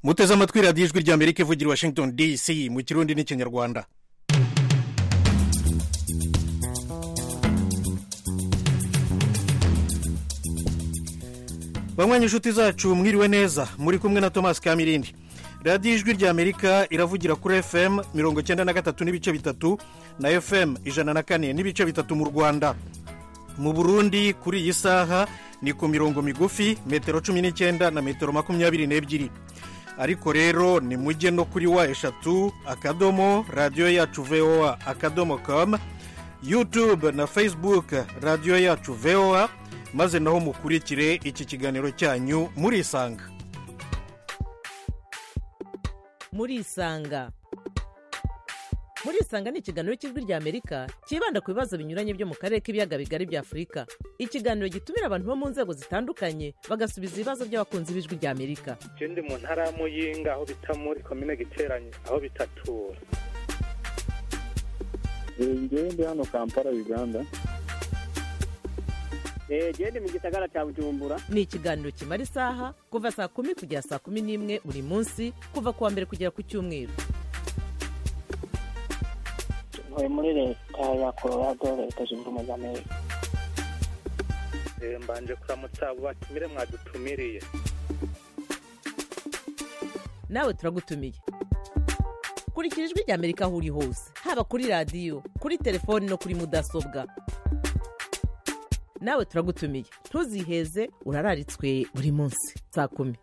muteze amatwi radiyo ijwi rya Amerika ivugira i Washington DC mu kirundi n'ikinyarwanda. bamwanya inshuti zacu mwiriwe neza, muri kumwe na Thomas Kamirindi. radiyo ijwi rya Amerika iravugira kuri FM 93 n'ibice bitatu na FM 104 n'ibice bitatu mu Rwanda. Mu Burundi kuri iyi saha ni ku mirongo migufi metero 19 na metero 22. Ariko rero ni mujye no kuri wa eshatu akadomo radio yacu VOA akadomo.com, YouTube na Facebook radio yacu VOA, maze naho mukurikire iki kiganiro cyanyu murisanga. Murisanga ni ikiganiro cy'ijwi rya Amerika kibanda ku bibazo binyuranye byo mu karere k'ibiyaga bigari bya Afurika. Ikiganiro gitumira abantu bo mu nzego zitandukanye bagasubiza ibibazo by'abakunzi b'ijwi rya Amerika. Je ndi mu ntara ya Muyinga aho bita muri commune Giteranye aho bitatura. Ndi hano Kampala Uganda. Ndi mu gisagara cya Bujumbura. Ni ikiganiro kimara isaha kuva saa 10 kugera saa 11 buri munsi, kuva kuwa mbere kugera ku cyumweru. Muri leta ya Colorado, leta zunze ubumwe za Amerika. Mbanje kuramutsa abo batumire mwadutumiriye. Nawe turagutumiye. Kurikira ijwi rya Amerika aho uri hose, haba kuri radio, kuri telefone no kuri mudasobwa. Nawe turagutumiye, ntuziheze, urararitswe buri munsi saa 10.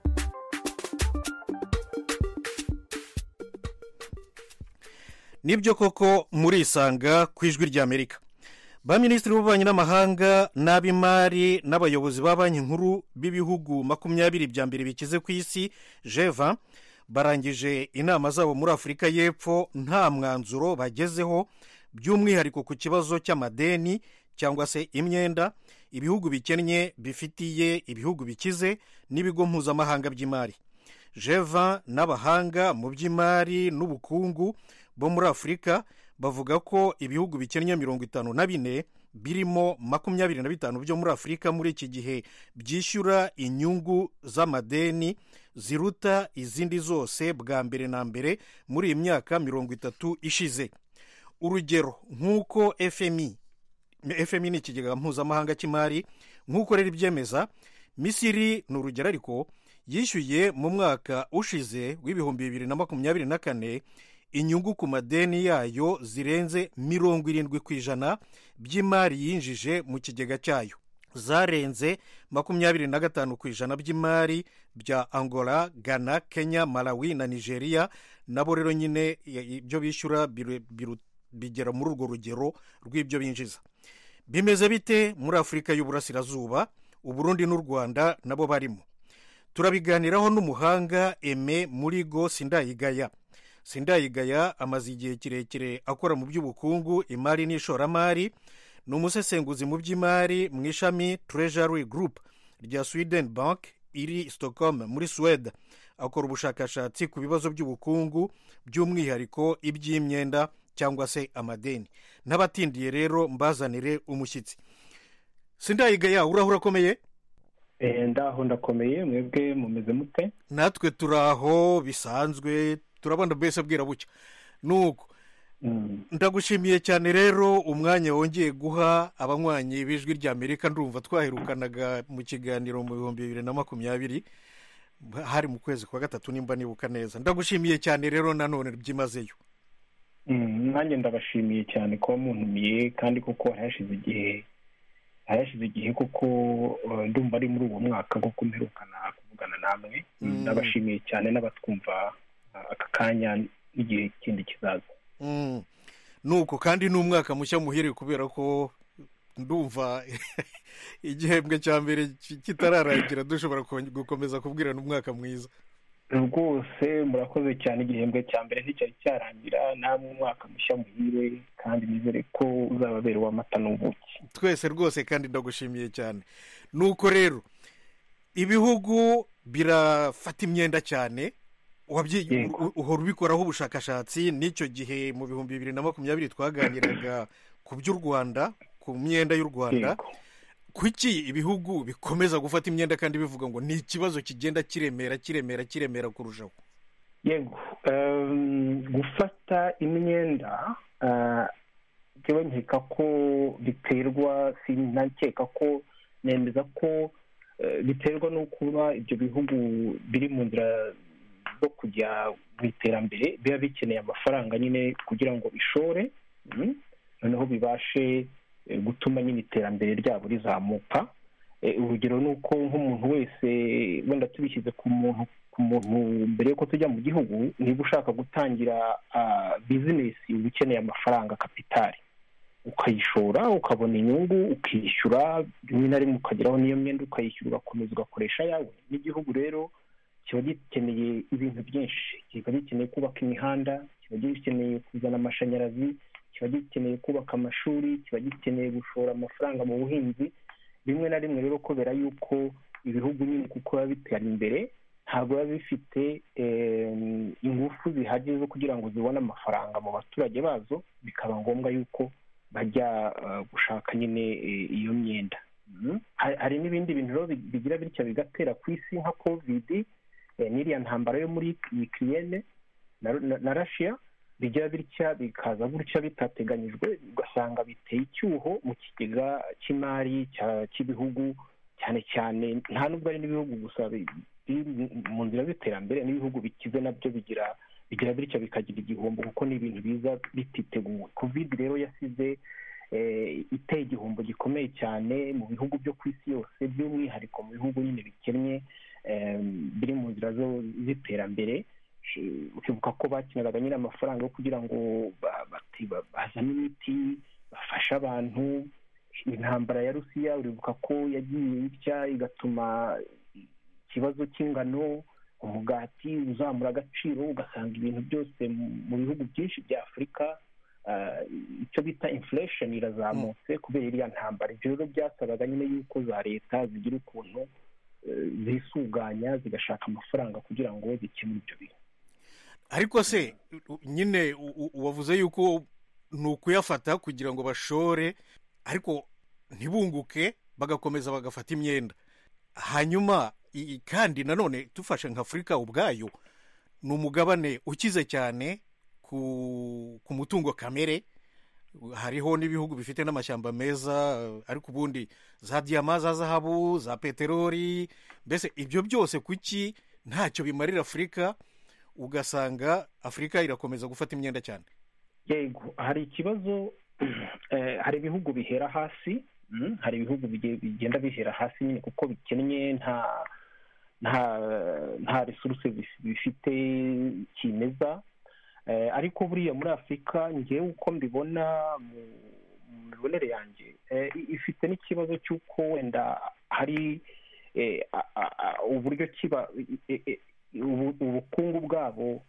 Nibyo koko murisanga ku ijwi rya Amerika. Ba minisitiri b'ububanyi n'amahanga n'ab'imari n'abayobozi ba banki nkuru b'ibihugu 20 bya mbere bikize ku isi G20 barangije inama zabo muri Afurika y'Epfo nta mwanzuro bagezeho, by'umwihariko ku kibazo cy'amadeni cyangwa se imyenda ibihugu bikennye bifitiye ibihugu bikize n'ibigo mpuzamahanga by'imari. G20 n'abahanga mu by'imari n'ubukungu bo muri Afurika bavuga ko ibihugu bikennye 54 birimo 25 byo muri Afurika muri iki gihe byishyura inyungu z'amadeni ziruta izindi zose bwa mbere na mbere muri iyi myaka 30 ishize. Urugero nk'uko FMI ni ikigega mpuzamahanga cy'imari, nk'uko rero ibyemeza, Misiri ni urugero ariko yishyuye mu mwaka ushize w'ibihumbi 2024 inyungu ku madeni yayo zirenze 70% by'imari yinjije mu kigega cyayo, zarenze 25% by'imari bya Angola, Ghana, Kenya, Malawi na Nigeria. Nabo rero nyine ibyo bishyura bigera muri urwo rugero rw'ibyo binjiza. Bimeze bite muri Afurika y'Uburasirazuba? Uburundi n'u Rwanda nabo barimo. Turabiganiraho n'umuhanga Aime Murigo Sindayigaya. Sindayigaya amaze igihe kirekire akora mu by'ubukungu, imari n'ishoramari. Ni umusesenguzi mu by'imari mu ishami Treasury Group rya Sweden Bank iri Stockholm muri Sweden. Akora ubushakashatsi ku bibazo by'ubukungu, by'umwihariko iby'imyenda cyangwa se amadeni. N'abatindiye rero mbazanire umushyitsi. Sindayigaya, urahura komeye? Ndaho ndakomeye, mwebwe mumeze mute? Natwe turaho bisanzwe, turabona mbese bwira bucya. Nuko ndagushimiye cyane rero umwanya wongeye guha abanywanyi b'ijwi rya Amerika. Ndumva twaherukanaga mu kiganiro mu 2020 hari mu kwezi kwa gatatu nimba nibuka neza. Ndagushimiye cyane rero nanone byimazeyo. Nanjye ndabashimiye cyane ko muntumiye, kandi kuko hashize igihe kuko ndumva ari muri uwo mwaka kuko mperukana kuvugana namwe. Ndabashimiye cyane n'abatwumva aka kanya n'igihe kindi kizaza. Nuko kandi n'umwaka mushya muhire, kubera ko ndumva igihembwe cya mbere kitararangira dushobora gukomeza kubwirana umwaka mwiza. Rwose murakoze cyane, igihembwe cya mbere nticyari cyarangira, namwe umwaka mushya muhire, kandi nizere ko uzababera uw'amata n'ubuki. Twese rwose, kandi ndagushimiye cyane. Nuko rero ibihugu birafata imyenda cyane, uhora ubikoraho ubushakashatsi. N'icyo gihe mu 2020 twaganiraga ku by'u Rwanda, ku myenda y'u Rwanda. Kuki ibihugu bikomeza gufata imyenda kandi bivuga ngo ni ikibazo kigenda kiremera kurushaho? yego gufata imyenda njyewe nkeka ko biterwa, sinakeka ko, nemeza ko biterwa no kuba ibyo bihugu biri mu nzira zo kujya mu iterambere biba bikeneye amafaranga nyine kugira ngo bishore, noneho bibashe gutuma nyine iterambere ryabo rizamuka. Urugero ni uko nk'umuntu wese wenda tubishyize ku muntu mbere y'uko tujya mu gihugu, niba ushaka gutangira bizinesi uba ukeneye amafaranga, kapitali, ukayishora ukabona inyungu ukishyura, rimwe na rimwe ukageraho n'iyo myenda ukayishyura ugakomeza ugakoresha ayawe. N'igihugu rero kiba gikeneye ibintu byinshi, kiba gikeneye kubaka imihanda, kiba gikeneye kuzana amashanyarazi, kiba gikeneye kubaka amashuri, kiba gikeneye gushora amafaranga mu buhinzi. Rimwe na rimwe rero kubera yuko ibihugu nyine kuko biba bitera imbere, ntabwo biba bifite ingufu zihagije zo kugira ngo zibone amafaranga mu baturage bazo, bikaba ngombwa yuko bajya gushaka nyine iyo myenda. Hari n'ibindi bintu rero bigira bityo bigatera ku isi nka kovidi n'iriya ntambara yo muri Ukraine na Russia, bigira bitya bikaza gutya bitateganyijwe, ugasanga biteye icyuho mu kigega cy'imari cy'ibihugu, cyane cyane nta nubwo ari n'ibihugu gusa biri mu nzira z'iterambere, n'ibihugu bikize nabyo bigira bityo bikagira igihombo kuko ni ibintu biza bititeguwe. Covid rero yasize iteye igihombo gikomeye cyane mu bihugu byo ku isi yose, by'umwihariko mu bihugu nyine bikennye biri mu nzira z'iterambere. Ukibuka ko bakeneraga nyine amafaranga yo kugira ngo bazane imiti bafashe abantu. Intambara ya Rusiya uribuka ko yagiye bitya igatuma ikibazo cy'ingano, umugati uzamura agaciro, ugasanga ibintu byose mu bihugu byinshi bya Afurika icyo bita inflation irazamutse kubera iriya ntambara. Ibyo rero byasabaga nyine yuko za leta zigira ukuntu zisuganya zigashaka amafaranga kugira ngo zikemure ibyo bintu. Ariko se nyine wavuze yuko ni ukuyafata kugira ngo bashore, ariko ntibunguke, bagakomeza bagafata imyenda. Hanyuma kandi nanone dufashe nka Afurika ubwayo ni umugabane ukize cyane ku mutungo kamere. Hariho n'ibihugu bifite n'amashyamba meza, ariko ubundi za diyama, za zahabu, za peteroli, mbese ibyo byose kuki ntacyo bimarira Afurika, ugasanga Afurika irakomeza gufata imyenda cyane? Yego, hari ikibazo. Hari ibihugu bihera hasi, hari ibihugu bigenda bihera hasi nyine kuko bikennye, nta resuruse bifite kimeza. Ariko buriya muri Afurika ngewe uko mbibona mu mibonere yanjye, ifite n'ikibazo cy'uko wenda hari uburyo kiba ubukungu bwabo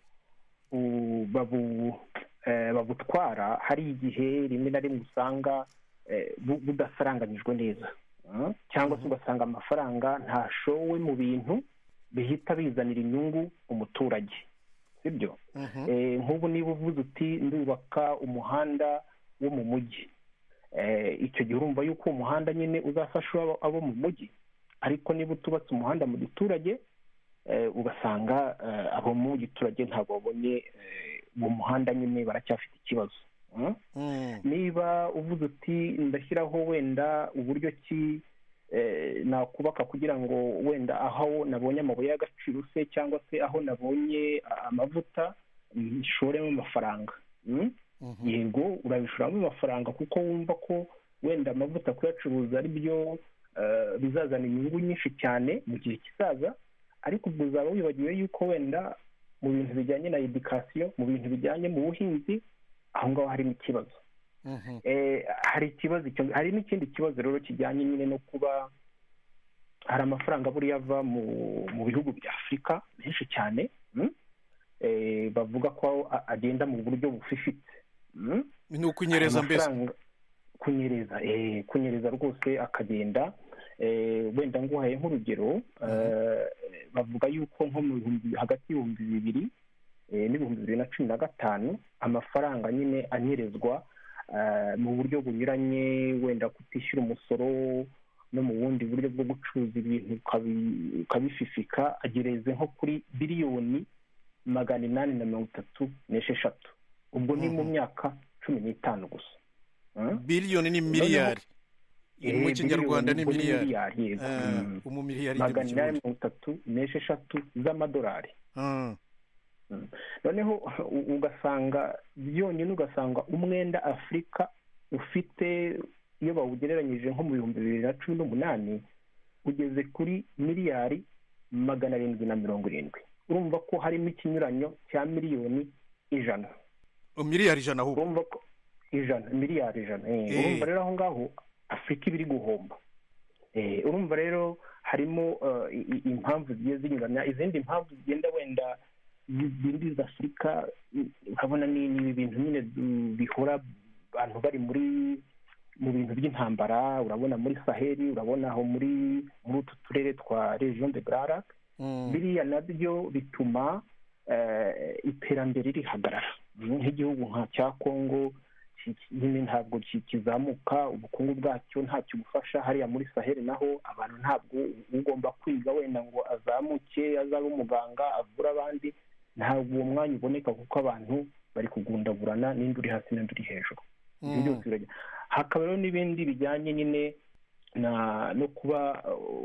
babutwara, hari igihe rimwe na rimwe usanga budasaranganyijwe neza, cyangwa se ugasanga amafaranga ntashowe mu bintu bihita bizanira inyungu umuturage, sibyo? Nk'ubu niba uvuze uti ndubaka umuhanda wo mu mujyi, icyo gihe urumva yuko umuhanda nyine uzafasha abo mu mujyi, ariko niba utubatse umuhanda mu giturage, ugasanga abo mu giturage ntabwo babonye mu muhanda, nyine baracyafite ikibazo. Niba uvuze uti ndashyiraho wenda uburyo ki nakubaka kugira ngo wenda aho nabonye amabuye y'agaciro se, cyangwa se aho nabonye amavuta nshoremo amafaranga, yego urabishoramo amafaranga kuko wumva ko wenda amavuta kuyacuruza ari byo bizazana inyungu nyinshi cyane mu gihe kizaza, ariko ubwo uzaba wibagiwe yuko wenda mu bintu bijyanye na edikasiyo, mu bintu bijyanye mu buhinzi, aho ngaho harimo ikibazo. Hari ikibazo, hari n'ikindi kibazo rero kijyanye nyine no kuba hari amafaranga buriya ava mu bihugu bya Afurika menshi cyane, bavuga ko agenda mu buryo bufifitse. Ni ukunyereza mbese? Kunyereza rwose akagenda. Wenda nguhaye nk'urugero, bavuga yuko nko hagati y'ibihumbi 2000 n'ibihumbi 2015 amafaranga nyine anyerezwa mu buryo bunyuranye, wenda kutishyura umusoro no mu bundi buryo bwo gucuruza ibintu ukabififika, agereze nko kuri biliyoni 836 ubwo ni mu myaka 15 gusa. biliyoni ni miliyari, mu kinyarwanda ni miliyari, yego. umumiliyari 836 z'amadolari. Noneho ugasanga byonyine, ugasanga umwenda Afurika ufite iyo bawugereranyije nko mu 2018 ugeze kuri miliyari 770. urumva ko harimo ikinyuranyo cya miliyoni 100. miliyari 100 ahubwo. urumva ko miliyari 100. urumva rero aho ngaho Afurika ibiri guhomba. urumva rero harimo impamvu zigiye zinyuranya. izindi mpamvu zigenda wenda zidindiza Afurika, urabona ni ibintu nyine bihora abantu bari mu bintu by'intambara. urabona muri Saheli, urabona aho muri utu turere twa Region de Grand Lac, biriya nabyo bituma iterambere rihagarara. nk'igihugu nka cya Congo nyine ntabwo kizamuka, ubukungu bwacyo ntacyo bufasha. hariya muri Saheli naho abantu ntabwo ugomba kwiga wenda ngo azamuke azabe umuganga avura abandi, ntabwo uwo mwanya uboneka kuko abantu bari kugundaburana, n'indi uri hasi n'indi uri hejuru. hakaba rero n'ibindi bijyanye nyine no kuba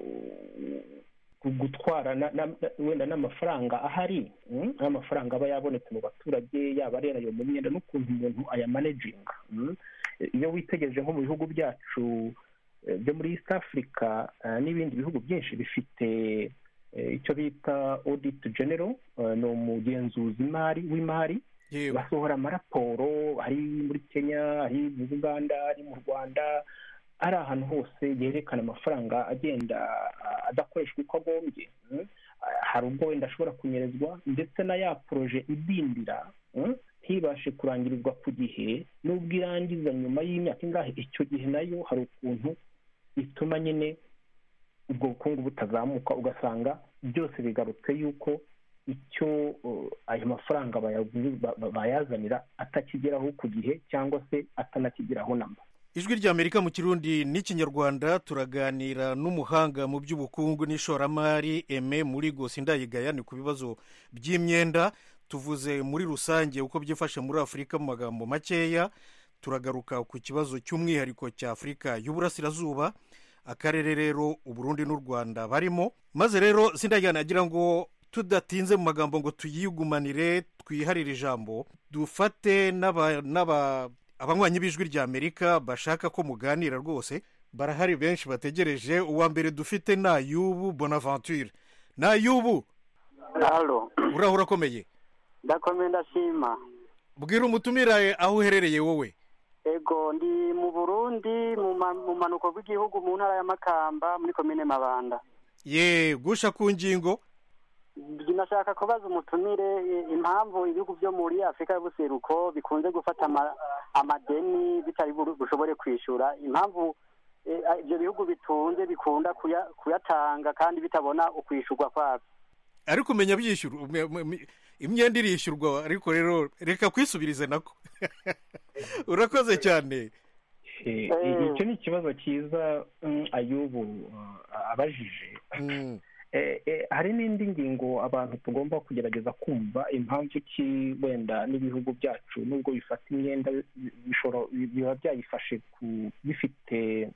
gutwara wenda n'amafaranga ahari, n'amafaranga aba yabonetse mu baturage, yaba ari ayo mu myenda, n'ukuntu umuntu ayamanaginga. iyo witegereje nko mu bihugu byacu byo muri East Africa n'ibindi bihugu byinshi bifite icyo bita audit general, ni umugenzuzi w'imari. basohora amaraporo, ari muri Kenya, ari mu Uganda, ari mu Rwanda, ari ahantu hose yerekana amafaranga agenda adakoreshwa uko agombye. hari ubwo wenda ashobora kunyerezwa, ndetse na ya poroje idindira ntibashe kurangirizwa ku gihe, n'ubwo irangiza nyuma y'imyaka ingahe, icyo gihe nayo hari ukuntu ituma nyine ubwo bukungu butazamuka. ugasanga byose bigarutse yuko icyo ayo mafaranga bayazanira atakigeraho ku gihe, cyangwa se atanakigeraho namba. ijwi ry'Amerika mu Kirundi n'Ikinyarwanda turaganira n'umuhanga mu by'ubukungu n'ishoramari Aime Murigo Sindayigaya. ni ku bibazo by'imyenda. tuvuze muri rusange uko byifashe muri Afurika mu magambo makeya. turagaruka ku kibazo cy'umwihariko cya Afurika y'Uburasirazuba, akarere rero Uburundi n'u Rwanda barimo. maze rero Sindayigaya nagira ngo tudatinze mu magambo ngo tuyigumanire, twiharire ijambo, dufate abanywanyi b'ijwi ry'Amerika bashaka ko muganira. rwose barahari benshi bategereje. uwa mbere dufite ni Ayubu Bonaventure. ni Ayubu, uraho urakomeye? ndakomeye ndashima. bwira umutumira aho uherereye wowe. ego ndi mu Burundi, mu manuko bw'igihugu, mu ntara ya Makamba, muri komine Mabanda. gusha ku ngingo. nashaka kubaza umutumire impamvu ibihugu byo muri Afurika y'Ubuseruko bikunze gufata amadeni bitari bushobore kwishyura, impamvu ibyo bihugu bitunze bikunda kuyatanga kandi bitabona ukwishyurwa kwabyo. ariko umenya byishyura, imyenda irishyurwa, ariko rero reka kwisubirize nako. urakoze cyane. icyo ni ikibazo cyiza Ayubu abajije. hari n'indi ngingo abantu tugomba kugerageza kumva, impamvu ki wenda n'ibihugu byacu nubwo bifata imyenda biba byayifashe bifite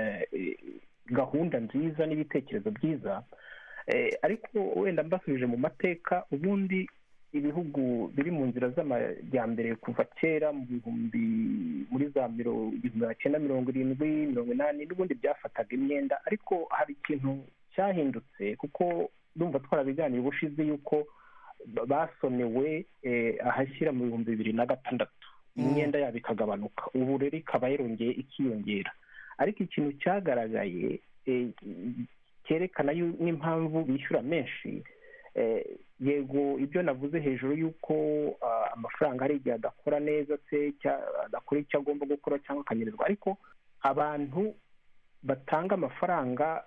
gahunda nziza n'ibitekerezo byiza, ariko wenda mbasubije mu mateka. ubundi ibihugu biri mu nzira z'amajyambere kuva kera muri za 1970, 1980 n'ubundi byafataga imyenda, ariko hari ikintu cyahindutse, kuko ndumva twarabiganiye ubushize yuko basonewe ahashyira mu 2006 imyenda yabo ikagabanuka. ubu rero ikaba yarongeye ikiyongera, ariko ikintu cyagaragaye cyerekana n'impamvu bishyura menshi. yego ibyo navuze hejuru yuko amafaranga hari igihe adakora neza, se adakora icyo agomba gukora cyangwa akanyerezwa, ariko abantu batanga amafaranga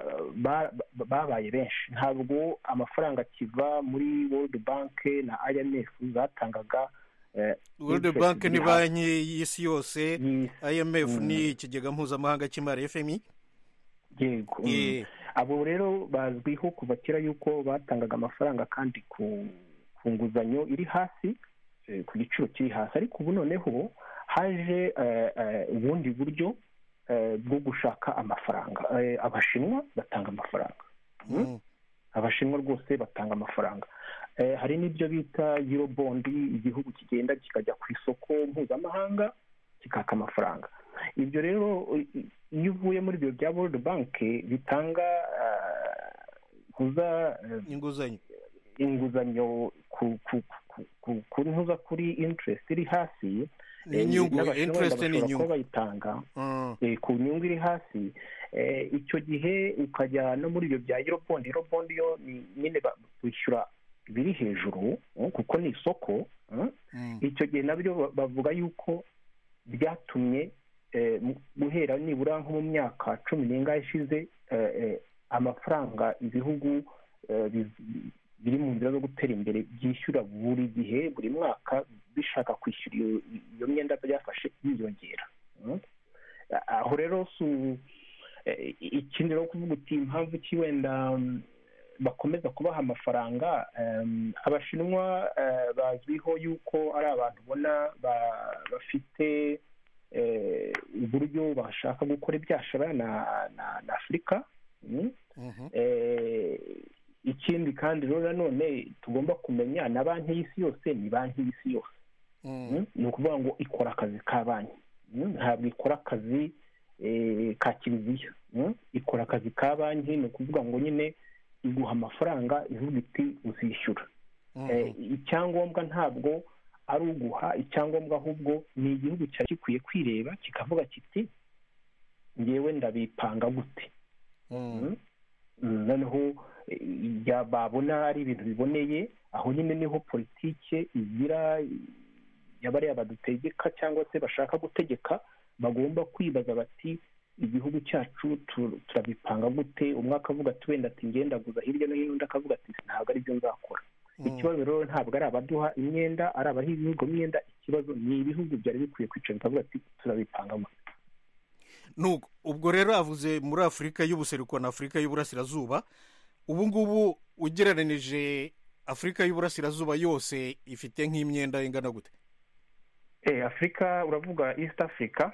babaye benshi. ntabwo amafaranga akiva muri World Bank na IMF zatangaga. World Bank ni banki y'isi yose, IMF ni ikigega mpuzamahanga cy'imari FMI. yego abo rero bazwiho kuva kera yuko batangaga amafaranga kandi ku ku nguzanyo iri hasi, ku giciro kiri hasi. Ariko ubu noneho haje ubundi buryo bwo gushaka amafaranga. Abashinwa batanga amafaranga, abashinwa rwose batanga amafaranga. Hari n'ibyo bita eurobond, igihugu kigenda kikajya ku isoko mpuzamahanga kikaka amafaranga. Ibyo rero iyo uvuye muri ibyo bya World Bank bitanga inguzanyo ntuza kuri interest iri hasi, interest ni inyungu bayitanga ku nyungu iri hasi. Icyo gihe ukajya no muri ibyo bya eurobond yo nyine wishyura biri hejuru kuko ni isoko. Icyo gihe nabyo bavuga yuko byatumye guhera nibura nko mu myaka 10 ishize amafaranga ibihugu biri mu nzira zo gutera imbere byishyura buri gihe, buri mwaka bishaka kwishyura iyo myenda byafashe yiyongera. Aho rero ikindi rero kuvuga uti impamvu ki wenda bakomeza kubaha amafaranga, abashinwa bazwiho yuko ari abantu ubona bafite uburyo bashaka gukora ibyashara na Afurika. Ikindi kandi rero nanone tugomba kumenya na banki y'isi yose ni banki y'isi yose. Ni ukuvuga ngo ikora akazi ka banki, ntabwo ikora akazi ka kiliziya. Ikora akazi ka banki, ni ukuvuga ngo nyine iguha amafaranga ivuga iti uzishyura. Icyangombwa ntabwo ari uguha icyangombwa, ahubwo ni igihugu cyari gikwiye kwireba kikavuga kiti ngewe ndabipanga gute. Noneho babona ari ibintu biboneye, aho nyine niho politike igira yabariya badutegeka cyangwa se bashaka gutegeka bagomba kwibaza bati igihugu cyacu turabipanga gute. Umwe akavuga ati wenda ati ngendaguza hirya no hino, undi akavuga ati ntabwo ari byo nzakora. Ikibazo rero ntabwo ari abaduha imyenda, ari abaha ibihugu imyenda. Ikibazo ni ibihugu byari bikwiye kwicara bikavuga ati turabipanga gute. Ubwo rero avuze muri Afurika y'Ubuseruko na Afurika y'Uburasirazuba. Ubu ngubu ugereranije Afurika y'Uburasirazuba yose ifite nk'imyenda ingana gute? Afurika uravuga East Africa?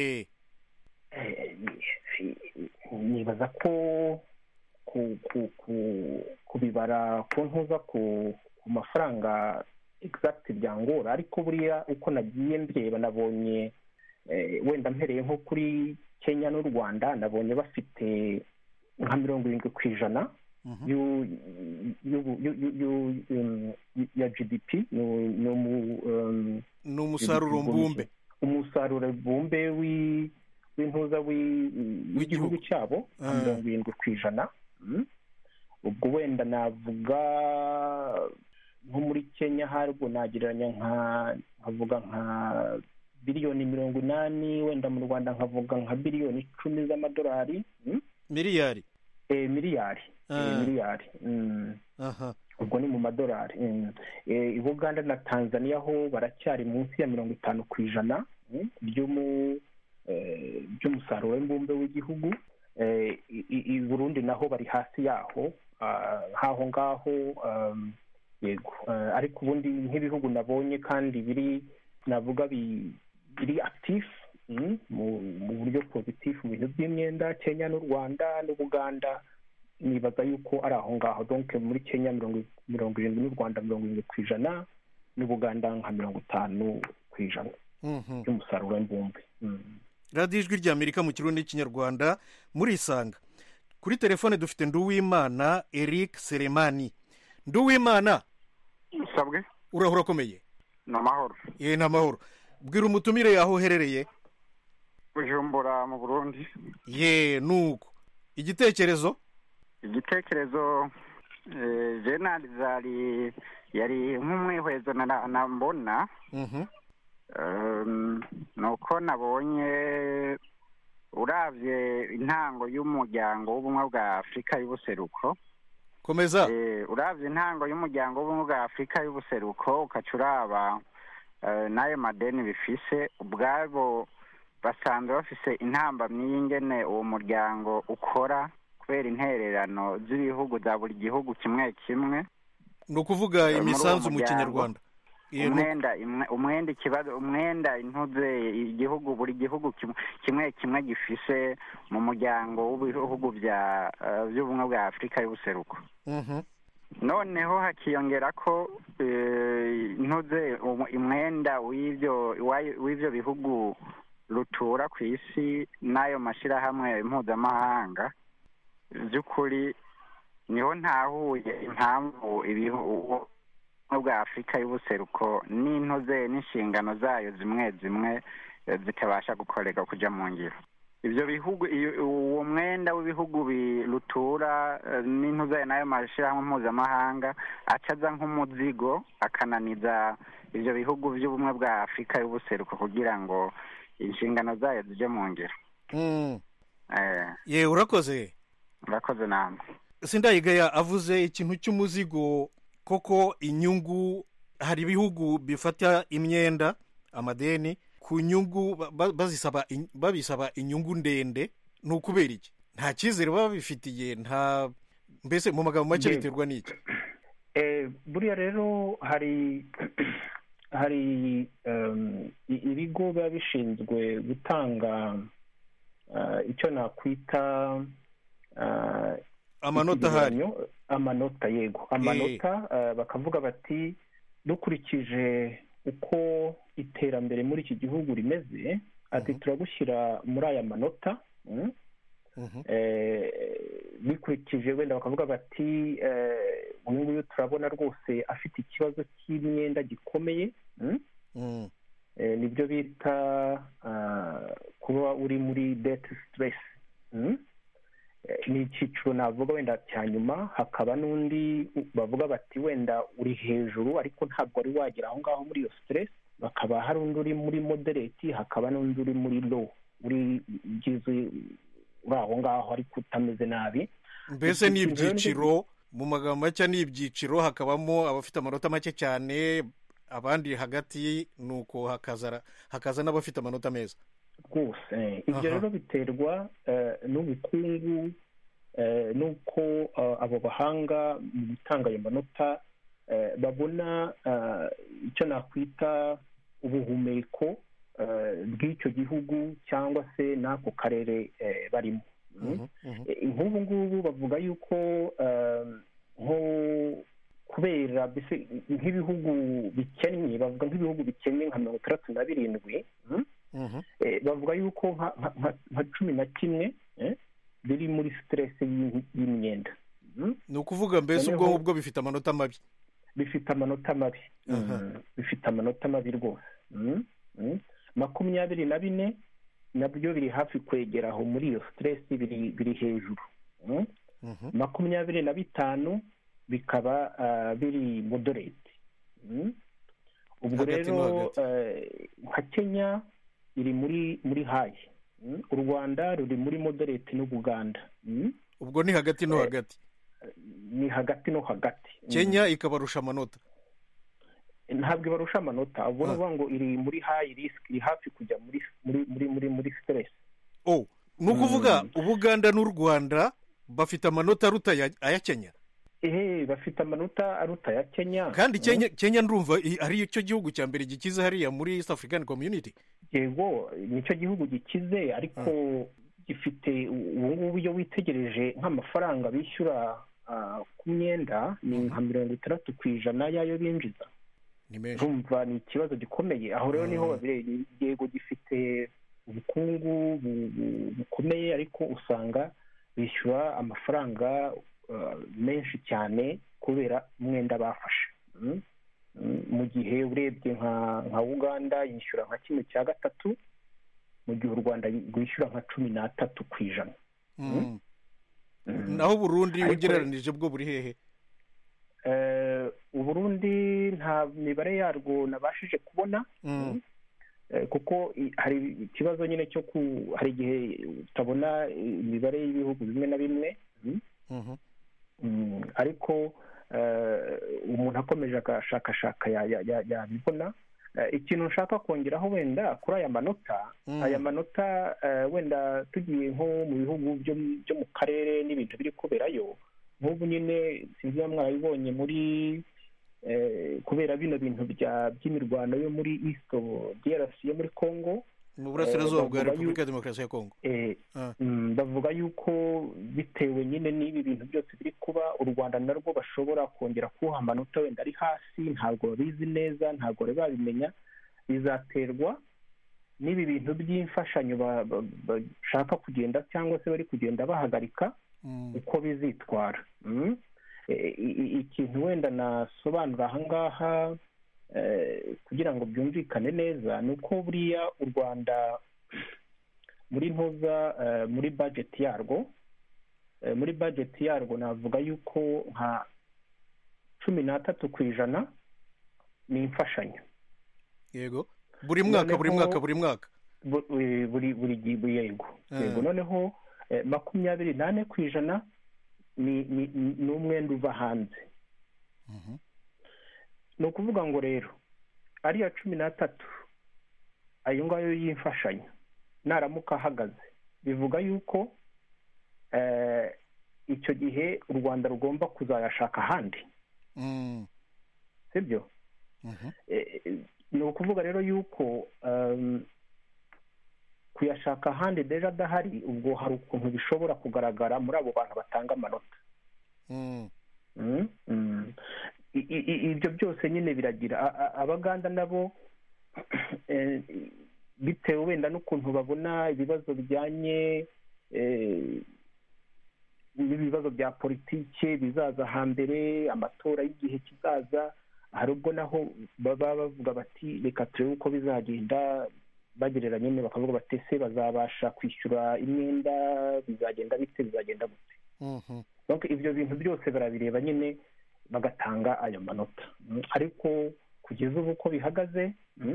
Nibaza ko kubibara ko ntuza ku mafaranga exact byangora, ariko buriya uko nagiye ndeba nabonye wenda mpereye nko kuri Kenya n'u Rwanda nabonye bafite nka 70% ya GDP ni umusaruro mbumbe, umusaruro mbumbe w'intuza w'igihugu cyabo 70%. Ubwo wenda navuga nko muri Kenya harwo nagereranya nkavuga nka biliyoni 80, wenda mu Rwanda nkavuga nka biliyoni 10 z'amadolari. Miliyari. Ubwo ni mu madolari. Uganda na Tanzania ho baracyari munsi ya 50% by'umusaruro w'imbumbe w'igihugu. I Burundi naho bari hasi yaho, haho ngaho. Yego, ariko ubundi nk'ibihugu nabonye kandi biri navuga biri active mu buryo positif mu bintu by'imyenda, Kenya n'u Rwanda n'Uganda nibaza yuko ari aho ngaho. Donc muri Kenya 70%, n'u Rwanda 70%, n'Uganda nka 50% y'umusaruro w'imbumbe. Radio Ijwi ry'Amerika mu Kirundi n'Ikinyarwanda muri Isanga. Kuri telefone dufite Nduwimana Eric Selemani. Nduwimana, sabwe urahura komeye? Namahoro. Namahoro. Bwira umutumire yaho uherereye. Bujumbura mu Burundi. Nuko igitekerezo General Zari yari nk'umwihwezo na mbona. Nuko nabonye uravye intango y'umuryango w'ubumwe bwa Afurika y'Ubuseruko. Komeza. Uravye intango y'umuryango w'ubumwe bwa Afurika y'Ubuseruko ukacuraba nayo madeni bifise ubwabo basanzwe bafise intambamyi y'ingene uwo muryango ukora kubera intererano z'ibihugu za buri gihugu kimwe kimwe. ni ukuvuga imisanzu mu kinyarwanda. umwenda ikibazo umwenda intuze igihugu buri gihugu kimwe kimwe gifise mu muryango w'ibihugu by'ubumwe bwa Afurika y'ubuseruko. Noneho hakiyongera ko intuze umwenda w'ivyo bihugu rutura ku isi n'ayo mashyirahamwe mpuzamahanga. By'ukuri niho ntahuye impamvu ibihugu bwa Afurika y'ubuseruko n'intuze n'inshingano zayo zimwe zimwe zitabasha gukoreka kuja mu ngiro. Ivyo bihugu uwo mwenda w'ibihugu birutura n'intuze n'ayo mashyirahamwe mpuzamahanga acaza nk'umuzigo akananiza ivyo bihugu by'ubumwe bwa Afurika y'ubuseruko kugira ngo inshingano zayo zije mu ngiro. Ye urakoze namwe. Sindayigaya avuze ikintu cy'umuzigo. Koko inyungu, hari ibihugu bifata imyenda amadeni ku nyungu babisaba inyungu ndende. Ni ukubera iki? Nta cyizere baba bifitiye, mbese mu magambo make biterwa n'iki? Buriya rero hari ibigo biba bishinzwe gutanga icyo nakwita amanota ahari. Amanota, yego, amanota. Bakavuga bati dukurikije uko iterambere muri iki gihugu rimeze, ati turagushyira muri aya manota. Bikurikije wenda bakavuga bati uyu nguyu turabona rwose afite ikibazo cy'imyenda gikomeye. Nibyo bita kuba uri muri debt stress. Ni icyiciro navuga wenda cya nyuma. Hakaba n'undi bavuga bati wenda uri hejuru ariko ntabwo wari wagera aho ngaho muri iyo stress. Bakaba hari undi uri muri moderate, hakaba n'undi uri muri low, uri aho ngaho ariko utameze nabi. Mbese ni ibyiciro, mu magambo make ni ibyiciro. Hakabamo abafite amanota make cyane, abandi hagati, nuko hakaza n'abafite amanota meza rwose. Ibyo rero biterwa n'ubukungu, n'uko abo bahanga mu gutanga ayo manota babona icyo nakwita ubuhumeko bw'icyo gihugu cyangwa se n'ako karere barimo. Nk'ubu ngubu bavuga yuko nko kubera nk'ibihugu bikennye, bavuga nk'ibihugu bikennye nka 67, bavuga yuko nka 11 biri muri stress y'imyenda. Ni ukuvuga mbese ubwo ngubwo bifite amanota mabi. Bifite amanota mabi. Bifite amanota mabi rwose. 24 nabyo biri hafi kwegera aho muri iyo stress, biri hejuru. 25 bikaba biri moderate. Ubwo rero nka Kenya iri muri high, u Rwanda ruri muri moderate n'Uganda. Ubwo ni hagati no hagati. Ni hagati no hagati. Kenya ikabarusha amanota? Ntabwo ibarusha amanota, ubwo ngo iri muri high risk, iri hafi kujya muri stress. Ni ukuvuga Ubuganda n'u Rwanda bafite amanota aruta aya Kenya? Bafite amanota aruta ya Kenya. Kandi Kenya ndumva ari icyo gihugu cya mbere gikize hariya muri East African Community. Yego, nicyo gihugu gikize, ariko gifite ubu ngubu iyo witegereje nk'amafaranga bishyura ku myenda ni nka 60% y'ayo binjiza. Urumva ni ikibazo gikomeye. Aho rero niho yego gifite ubukungu bukomeye, ariko usanga bishyura amafaranga menshi cyane kubera umwenda bafashe. Mu gihe urebye nka Uganda yishyura nka 1/3, mu gihe u Rwanda rwishyura nka 13%. Naho Burundi ugereranije bwo buri hehe? Uburundi nta mibare yarwo nabashije kubona, kuko hari ikibazo nyine cyo hari igihe utabona imibare y'ibihugu bimwe na bimwe. Ariko umuntu akomeje agashakashaka yabibona. Ikintu nshaka kongeraho wenda kuri aya manota, wenda tugiye nko mu bihugu byo mu karere n'ibintu biri kuberayo, nk'ubu nyine sinzi niba mwarabibonye muri kubera bino bintu by'imirwano yo muri East DRC yo muri Congo, mu burasirazuba bwa Repubulika ya Demokarasi ya Kongo. Bavuga yuko bitewe nyine n'ibi bintu byose biri kuba, u Rwanda narwo bashobora kongera kuha amanota wenda ari hasi, ntabwo babizi neza, ntabwo bari babimenya. Bizaterwa n'ibi bintu by'imfashanyo bashaka kugenda cyangwa se bari kugenda bahagarika uko bizitwara. Ikintu wenda nasobanura aha ngaha kugira ngo byumvikane neza ni uko buriya u Rwanda muri budget yarwo navuga yuko nka 13% ni imfashanyo. Yego, buri mwaka yego. Noneho 28% ni umwenda uva hanze. Ni ukuvuga ngo rero ariya 13 ayo ngayo y'imfashanyo naramuka ahagaze, bivuga yuko icyo gihe u Rwanda rugomba kuzayashaka ahandi. Sibyo? Ni ukuvuga rero yuko kuyashaka ahandi deja adahari, ubwo hari ukuntu bishobora kugaragara muri abo bantu batanga amanota. Ibyo byose nyine biragira Abaganda nabo bitewe wenda n'ukuntu babona ibibazo bijyanye n'ibibazo bya politike bizaza hambere, amatora y'igihe kizaza, hari ubwo naho baba bavuga bati reka turebe uko bizagenda, bagerera nyine bakavuga bati ese bazabasha kwishyura imyenda, bizagenda gute. Donc ibyo bintu byose barabireba nyine bagatanga ayo manota. Ariko kugeza ubu uko bihagaze,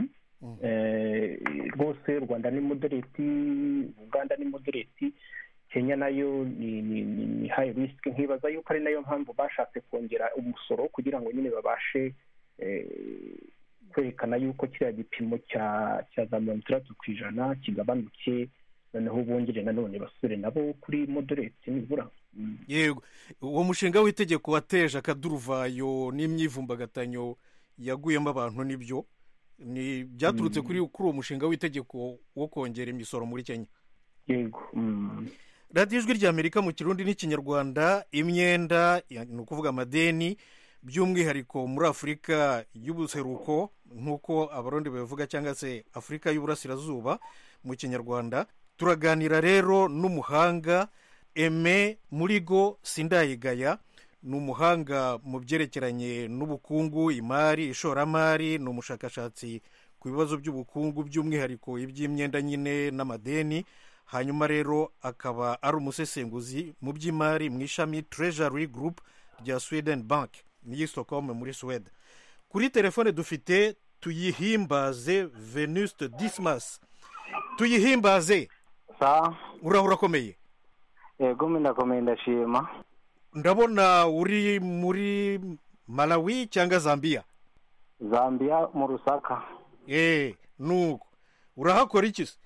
rwose u Rwanda ni moderate, Uganda ni moderate, Kenya nayo ni high risk. Nkibaza yuko ari nayo mpamvu bashatse kongera umusoro kugira ngo nyine babashe kwerekana yuko kiriya gipimo cya za 60% kigabanuke, noneho bongere nanone basubire nabo kuri moderate nibura. Yego, uwo mushinga w'itegeko wateje akaduruvayo n'imyivumbagatanyo yaguyemo abantu, nibyo ni byaturutse kuri uwo mushinga w'itegeko wo kongera imisoro muri Kenya. Yego. Radio Ijwi ry'Amerika mu Kirundi n'Ikinyarwanda. Imyenda ni ukuvuga amadeni, by'umwihariko muri Afurika y'ubuseruko nk'uko abarundi bavuga, cyangwa se Afurika y'uburasirazuba mu Kinyarwanda. Turaganira rero n'umuhanga Aime Murigo Sindayigaya. Ni umuhanga mu byerekeranye n'ubukungu, imari, ishoramari. Ni umushakashatsi ku bibazo by'ubukungu, by'umwihariko iby'imyenda nyine n'amadeni. Hanyuma rero akaba ari umusesenguzi mu by'imari mu ishami Treasury Group rya Sweden Bank ni Stockholm muri Sweden. Kuri telefone dufite Tuyihimbaze Venuste Dismas. Tuyihimbaze, urakomeye? Yego, ndakomeye ndashima. Ndabona uri muri Malawi cyangwa Zambia? Zambia mu Rusaka. Nuko urahakora iki se?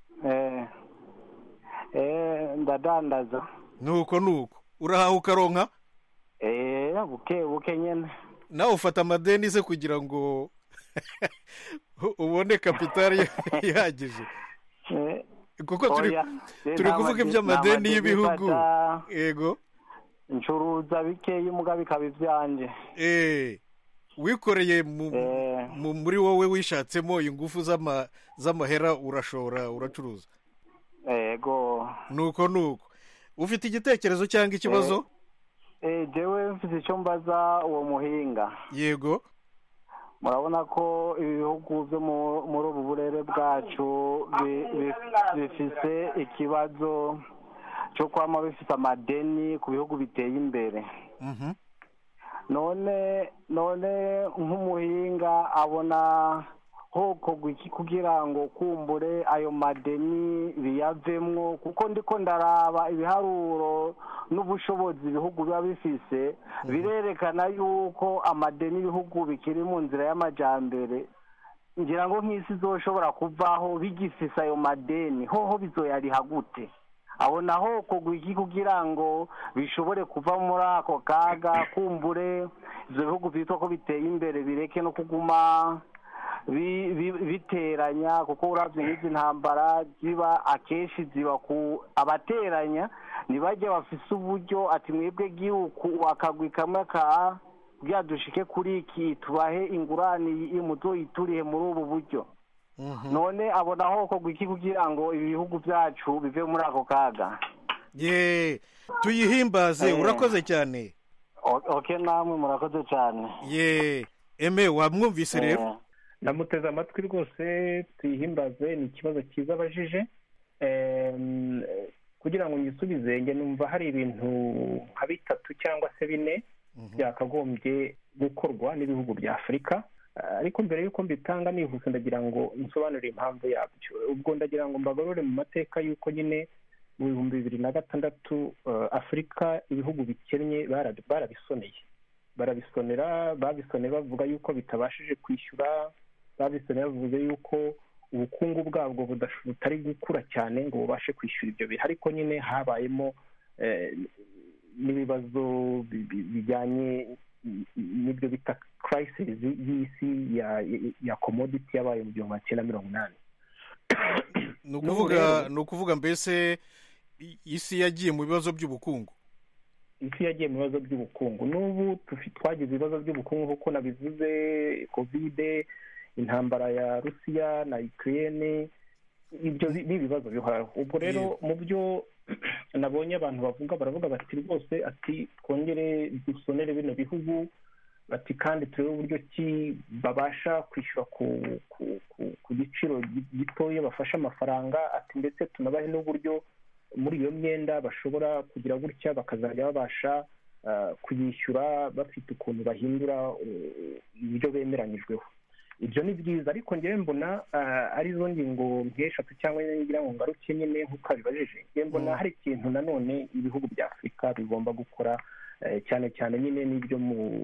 Ndadandaza. Nuko urahaha ukaronka? Buke nyene. Nawe ufata amadeni se kugira ngo ubone kapitali ihagije? Kuko turi kuvuga iby'amadeni y'ibihugu. Yego. Ncuruza bikeyi muga bikaba ivyanje. Wikoreye muri wowe wishatsemo ingufu z'amahera, urashora, uracuruza. Yego. Nuko ufite igitekerezo cyangwa ikibazo? Jewe mfite icyo mbaza uwo muhinga. Yego. Murabona ko ibihugu byo muri ubu burere bwacu bifise ikibazo cyo kwama bifite amadeni ku bihugu biteye imbere. None nk'umuhinga abona hoko iki kugira ngo kumbure ayo madeni biyavemwo, kuko ndiko ndaraba ibiharuro n'ubushobozi ibihugu biba bifise birerekana yuko amadeni ibihugu bikiri mu nzira y'amajambere, ngira ngo nk'isi zoshobora kuvaho bigifise ayo madeni, hoho bizoyariha gute? Abona hoko iki kugira ngo bishobore kuva muri ako kaga, kumbure ibyo bihugu byitwa ko biteye imbere bireke no kuguma biteranya, kuko urabye nk'izi ntambara ziba akenshi ziba ku abateranya ntibajye bafise uburyo ati mwebwe gihugu akagwi kamwe ka byadushike kuri iki tubahe ingurane y'umuzoyiturihe muri ubu buryo. None abonaho ko gwiki kugira ngo ibi bihugu byacu bive muri ako kaga. Ye tuyihimbaze. Urakoze cyane. Okay, namwe murakoze cyane. Ye Eme wamwumvise rero? Ndamuteze amatwi rwose. Tuyihimbaze ni ikibazo cyiza abajije. Kugira ngo nyisubize nge numva hari ibintu nka bitatu cyangwa se bine byakagombye gukorwa n'ibihugu bya Afurika. Ariko mbere y'uko mbitanga nihuse ndagira ngo nsobanure impamvu yabyo. Ubwo ndagira ngo mbagarure mu mateka y'uko nyine mu 2006 Afurika ibihugu bikennye barabisonera bavuga yuko bitabashije kwishyura, babisonera bavuze yuko ubukungu bwabwo butari gukura cyane ngo bubashe kwishyura ibyo bihe. Ariko nyine habayemo n'ibibazo bijyanye n'ibyo bita crisis y'isi ya commodity yabaye mu 1980. Ni ukuvuga mbese isi yagiye mu bibazo by'ubukungu. Isi yagiye mu bibazo by'ubukungu. N'ubu twagize ibibazo by'ubukungu kuko nabivuze, covid, intambara ya Rusiya na Ukraine, ibyo bibazo bihari. Ubwo rero mu byo nabonye abantu baravuga bati rwose ati twongere dusonere bino bihugu, bati kandi turebe uburyo ki babasha kwishyura ku giciro gitoya bafashe amafaranga, ati ndetse tunabahe n'uburyo muri iyo myenda bashobora kugira gutya bakazajya babasha kuyishyura bafite ukuntu bahindura ibyo bemeranyijweho. Ibyo ni byiza, ariko ngewe mbona arizo ngingo nk'eshatu cyangwa ngira ngo ngaruke nyine nk'uko abibajije. Ngewe mbona hari ikintu nanone ibihugu bya Afurika bigomba gukora, cyane cyane nyine n'ibyo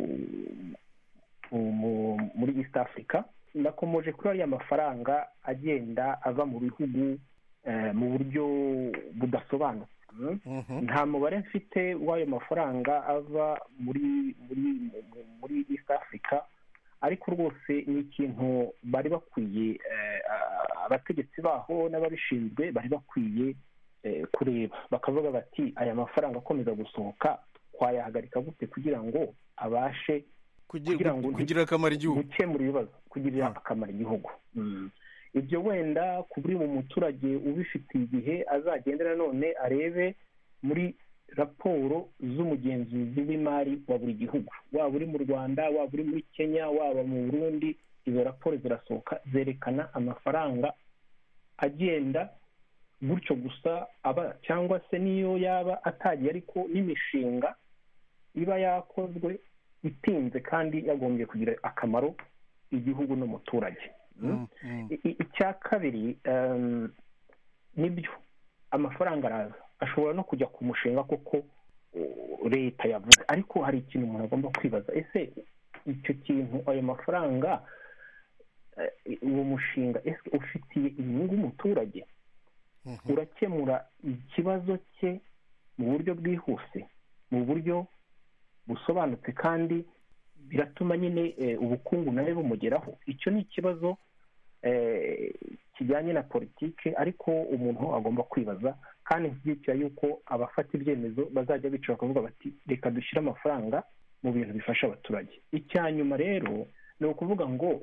muri East Africa. Nakomoje kuri ariya mafaranga agenda ava mu bihugu mu buryo budasobanutse. Nta mubare mfite w'ayo mafaranga ava muri East Africa, ariko rwose ni ikintu bari bakwiye, abategetsi baho n'ababishinzwe bari bakwiye kureba, bakavuga bati aya mafaranga akomeza gusohoka twayahagarika gute kugira ngo abashe kugira akamaro igihugu, gukemura ibibazo, kugirira akamaro igihugu. Ibyo wenda kuri mu muturage ubifitiye igihe azagendera none arebe muri raporo z'umugenzuzi w'imari wa buri gihugu, waba uri mu Rwanda, waba uri muri Kenya, waba mu Burundi. Izo raporo zirasohoka zerekana amafaranga agenda gutyo gusa cyangwa se niyo yaba atagiye, ariko n'imishinga iba yakozwe itinze kandi yagombye kugira akamaro igihugu n'umuturage. Icya kabiri, nibyo amafaranga araza ashobora no kujya ku mushinga koko leta yavuze, ariko hari ikintu umuntu agomba kwibaza, ese icyo kintu, ayo mafaranga, uwo mushinga ese ufitiye inyungu umuturage? Urakemura ikibazo cye mu buryo bwihuse, mu buryo busobanutse, kandi biratuma nyine ubukungu nawe bumugeraho? Icyo ni ikibazo kijyanye na politike, ariko umuntu agomba kwibaza, kandi nshyigikira yuko abafata ibyemezo bazajya bicara bakavuga bati reka dushyire amafaranga mu bintu bifasha abaturage. Icya nyuma rero ni ukuvuga ngo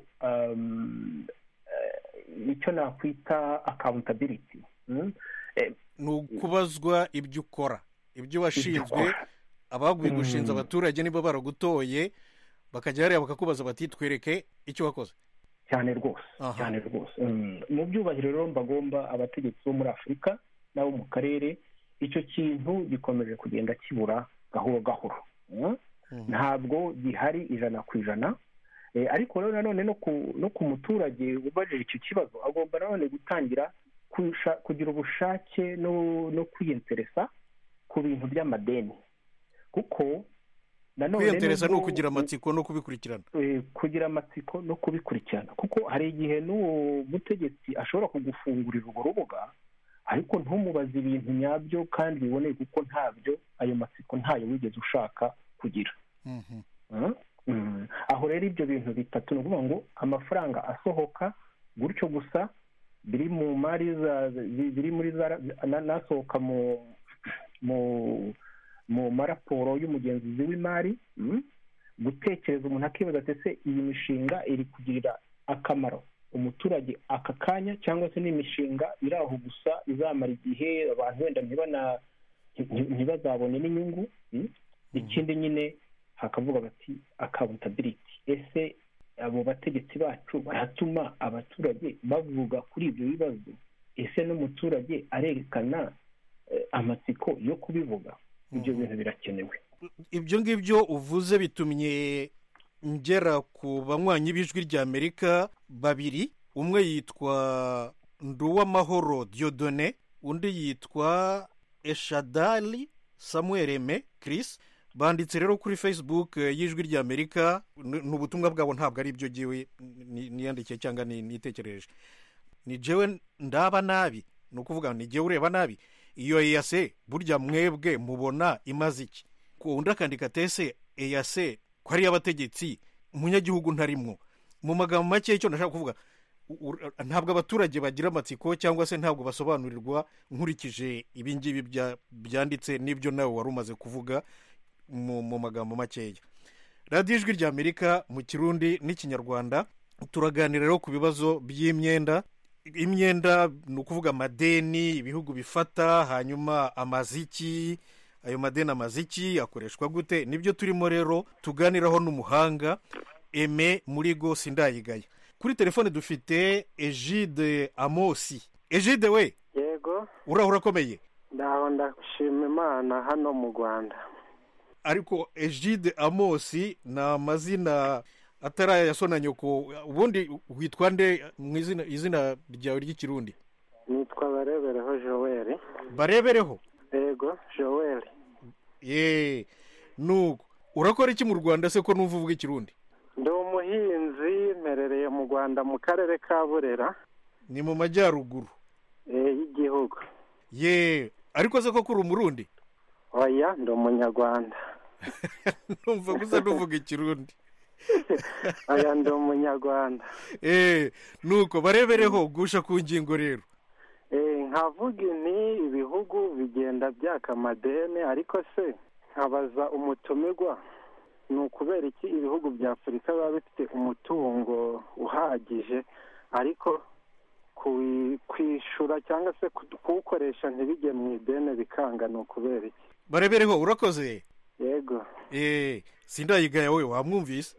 icyo nakwita accountability, ni ukubazwa ibyo ukora, ibyo washinzwe. Abaguye gushinza abaturage nibo baragutoye, bakajya hariya bakakubaza bati twereke icyo wakoze. Cyane rwose, cyane rwose. Mu byubahiro rero mbagomba abategetsi bo muri Afurika n'abo mu karere, icyo kintu gikomeje kugenda kibura gahoro gahoro. Ntabwo gihari 100%, ariko rero nanone no ku muturage ubajije icyo kibazo agomba nanone gutangira kugira ubushake no kwiyinteresa ku bintu by'amadeni, kuko nanone kwiyinteresa ni ukugira amatsiko no kubikurikirana. Kugira amatsiko no kubikurikirana, kuko hari igihe n'uwo mutegetsi ashobora kugufungurira urwo rubuga, ariko ntumubaze ibintu nyabyo kandi biboneye, kuko ntabyo, ayo matsiko ntayo wigeze ushaka kugira. aho rero ibyo bintu bitatu ni ukuvuga ngo amafaranga asohoka gutyo gusa biri mu mari biri muri nasohoka mu maraporo y'umugenzuzi w'imari, gutekereza umuntu akibaza ati ese iyi mishinga iri kugirira akamaro umuturage aka kanya, cyangwa se n'imishinga iri aho gusa izamara igihe abantu wenda ntibazabone n'inyungu. Ikindi nyine hakavuga bati accountability, ese abo bategetsi bacu baratuma abaturage bavuga kuri ibyo bibazo, ese n'umuturage arerekana amatsiko yo kubivuga. Ibyo bintu birakenewe. Ibyo ngibyo uvuze bitumye ngera ku banywanyi b'ijwi ry'Amerika babiri, umwe yitwa Nduwamahoro Dieudonné, undi yitwa Eshadali Samuel Aime Chris. Banditse rero kuri Facebook y'ijwi ry'Amerika, n'ubutumwa bwabo ntabwo ari ibyo giwe niyandikiye cyangwa nitekereje. Ni jewe ndaba nabi, ni ukuvuga ni jewe ureba nabi. Iyo EAC burya mwebwe mubona imaze iki? Ko undi akandika tese EAC ko ari abategetsi umunyagihugu ntarimwo. Mu magambo make icyo ndashaka kuvuga, ntabwo abaturage bagira amatsiko cyangwa se ntabwo basobanurirwa nkurikije ibingibi byanditse n'ibyo nawe wari umaze kuvuga mu magambo makeya. Radiyo ijwi ry'Amerika mu Kirundi n'ikinyarwanda turaganira rero ku bibazo by'imyenda. Imyenda ni ukuvuga amadeni ibihugu bifata, hanyuma amaziki, ayo madeni amaziki akoreshwa gute, nibyo turimo rero tuganiraho n'umuhanga Aime Murigo Sindayigaya. Kuri telefone dufite Egide Amosi. Egide we? Yego. Urakomeye? Ndaho ndashima Imana hano mu Rwanda. Ariko Egide Amosi na amazina atari yasona nyoko, ubundi witwa nde mu izina ryawe ry'ikirundi? Nitwa Barebereho Joel. Barebereho? Yego, Joel. Nuko urakora iki mu Rwanda se ko numva uvuga ikirundi? Ndi umuhinzi mperereye mu Rwanda mu karere ka Burera. Ni mu majyaruguru y'igihugu. Ariko se ko kuri umurundi? Oya, ndi umunyarwanda. Numva gusa nuvuga ikirundi. Aya ndi umunyarwanda. Nuko Barebereho gusha ku ngingo rero. Nkavuga ni ibihugu bigenda byaka amadeni, ariko se nkabaza umutumirwa, ni ukubera iki ibihugu bya Afurika biba bifite umutungo uhagije ariko kwishura cyangwa se kuwukoresha ntibijye mu ideni bikanga? Ni ukubera iki? Barebereho urakoze. Yego. Sindayigaya wowe wamwumvise?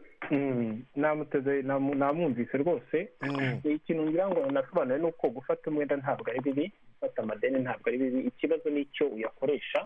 namwumvise rwose. Ikintu ngira ngo nasobanure ni uko gufata umwenda ntabwo ari bibi, gufata amadeni ntabwo ari bibi, ikibazo ni icyo uyakoresha.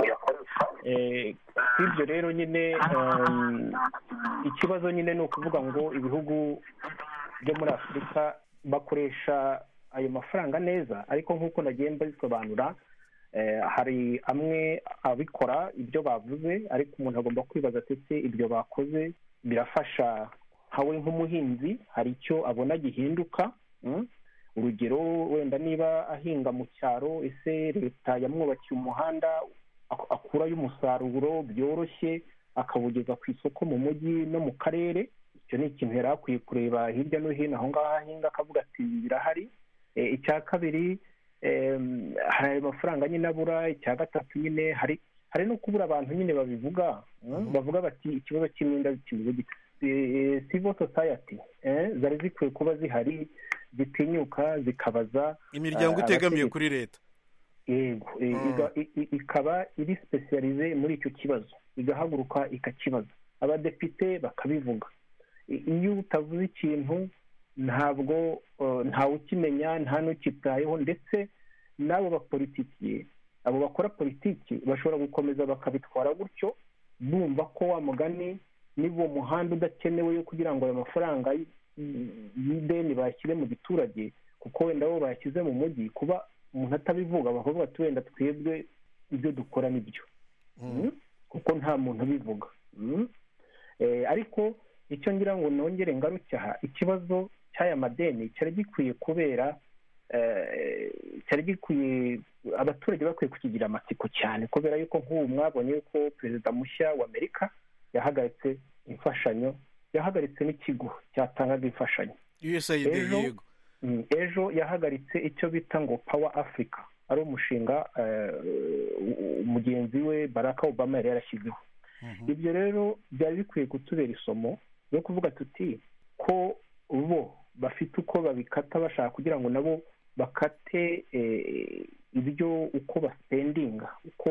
Ibyo rero nyine ikibazo nyine ni ukuvuga ngo ibihugu byo muri Afurika bakoresha ayo mafaranga neza, ariko nk'uko nagiye mbisobanura, hari amwe abikora ibyo bavuze, ariko umuntu agomba kwibaza ati ibyo bakoze birafasha hawe nk'umuhinzi, hari icyo abona gihinduka. Urugero wenda niba ahinga mu cyaro, ese leta yamwubakiye umuhanda akurayo umusaruro byoroshye akawugeza ku isoko mu mujyi no mu karere. Icyo ni ikintu yari akwiye kureba hirya no hino aho ngaho ahinga, akavuga ati birahari. Icya kabiri, hari ayo mafaranga nyine abura. Icya gatatu nyine hari no kubura abantu nyine babivuga, bavuga bati ikibazo cy'imyenda kimeze gito. Civil society zari zikwiye kuba zihari, zitinyuka zikabaza imiryango itegamiye kuri leta. Yego, ikaba iri specialize muri icyo kibazo, igahaguruka ikakibaza, abadepite bakabivuga. Iyo utavuze ikintu ntabwo ntawe ukimenya, nta n'ukitayeho, ndetse n'abo bapolitikiye, abo bakora politiki bashobora gukomeza bakabitwara gutyo, bumva ko wa mugani niba uwo muhanda udakenewe yo kugira ngo ayo mafaranga y'ideni bashyire mu giturage, kuko wenda bo bayashyize mu mujyi, kuba umuntu atabivuga bakavuga bati wenda twebwe ibyo dukora nibyo, kuko nta muntu ubivuga. Ariko icyo ngira ngo nongere ngaruke aha, ikibazo cy'aya madeni cyari gikwiye kubera, cyari gikwiye abaturage bakwiye kukigira amatsiko cyane, kubera yuko nk'ubu mwabonye yuko perezida mushya wa Amerika yahagaritse imfashanyo yahagaritse n'ikigo cyatangaga imfashanyo. USAID yego. Ejo yahagaritse icyo bita ngo Power Africa, ari umushinga mugenzi we Barack Obama yari yarashyizeho. Ibyo rero byari bikwiye kutubera isomo yo kuvuga tuti ko bo bafite uko babikata bashaka kugira ngo nabo bakate ibyo uko basipendinga, uko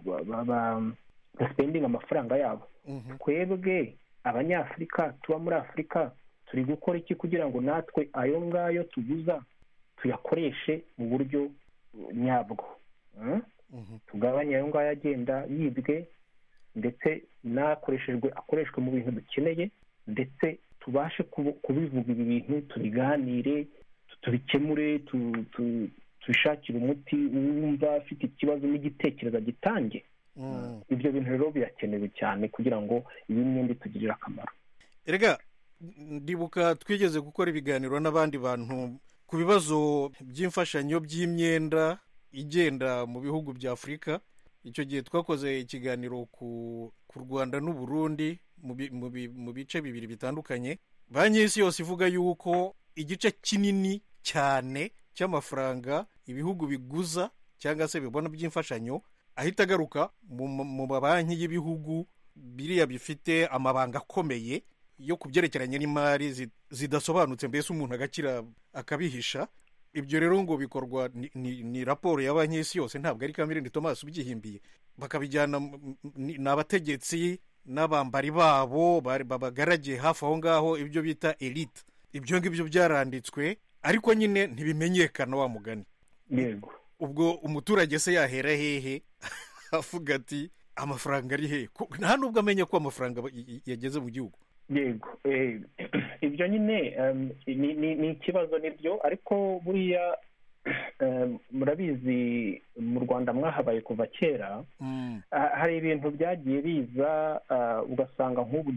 basipendinga amafaranga yabo. Twebwe abanyafurika tuba muri Afurika turi gukora iki kugira ngo natwe ayo ngayo tuguza tuyakoreshe mu buryo nyabwo, tugabanye ayo ngayo agenda yibwe ndetse akoreshwe mu bintu dukeneye, ndetse tubashe kubivuga ibi bintu, tubiganire, tubikemure, tubishakire umuti, wumva afite ikibazo n'igitekerezo gitange. Ibyo bintu rero birakenewe cyane kugira ngo iyi myenda itugirire akamaro. Erega ndibuka twigeze gukora ibiganiro n'abandi bantu ku bibazo by'imfashanyo by'imyenda igenda mu bihugu bya Afurika. Icyo gihe twakoze ikiganiro ku Rwanda n'u Burundi mu bice bibiri bitandukanye. Banki y'Isi yose ivuga yuko igice kinini cyane cy'amafaranga ibihugu biguza cyangwa se bibona by'imfashanyo ahita agaruka mu mabanki y'ibihugu biriya bifite amabanga akomeye yo kubyerekeranye n'imari zidasobanutse, mbese umuntu agakira akabihisha. Ibyo rero ngo bikorwa ni raporo ya Banki y'Isi yose, ntabwo ari Kamirindi Thomas ubyihimbiye. Bakabijyana n'abategetsi n'abambari babo babagaragiye hafi aho ngaho, ibyo bita elite. Ibyo ngibyo byaranditswe ariko nyine ntibimenyekana wa mugani. Yego. Ubwo umuturage se yahera hehe avuga ati amafaranga ari hehe? Nta nubwo amenya ko amafaranga yageze mu gihugu. Yego, ibyo nyine ni ikibazo nibyo, ariko buriya murabizi mu Rwanda mwahabaye kuva kera. Hari ibintu byagiye biza ugasanga nk'ubu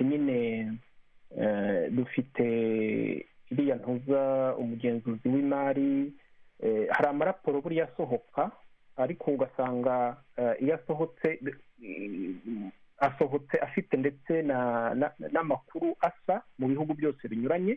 dufite iriya ntuza umugenzuzi w'imari. Hari amaraporo buriya asohoka, ariko ugasanga iyo asohotse afite ndetse n'amakuru asa mu bihugu byose binyuranye.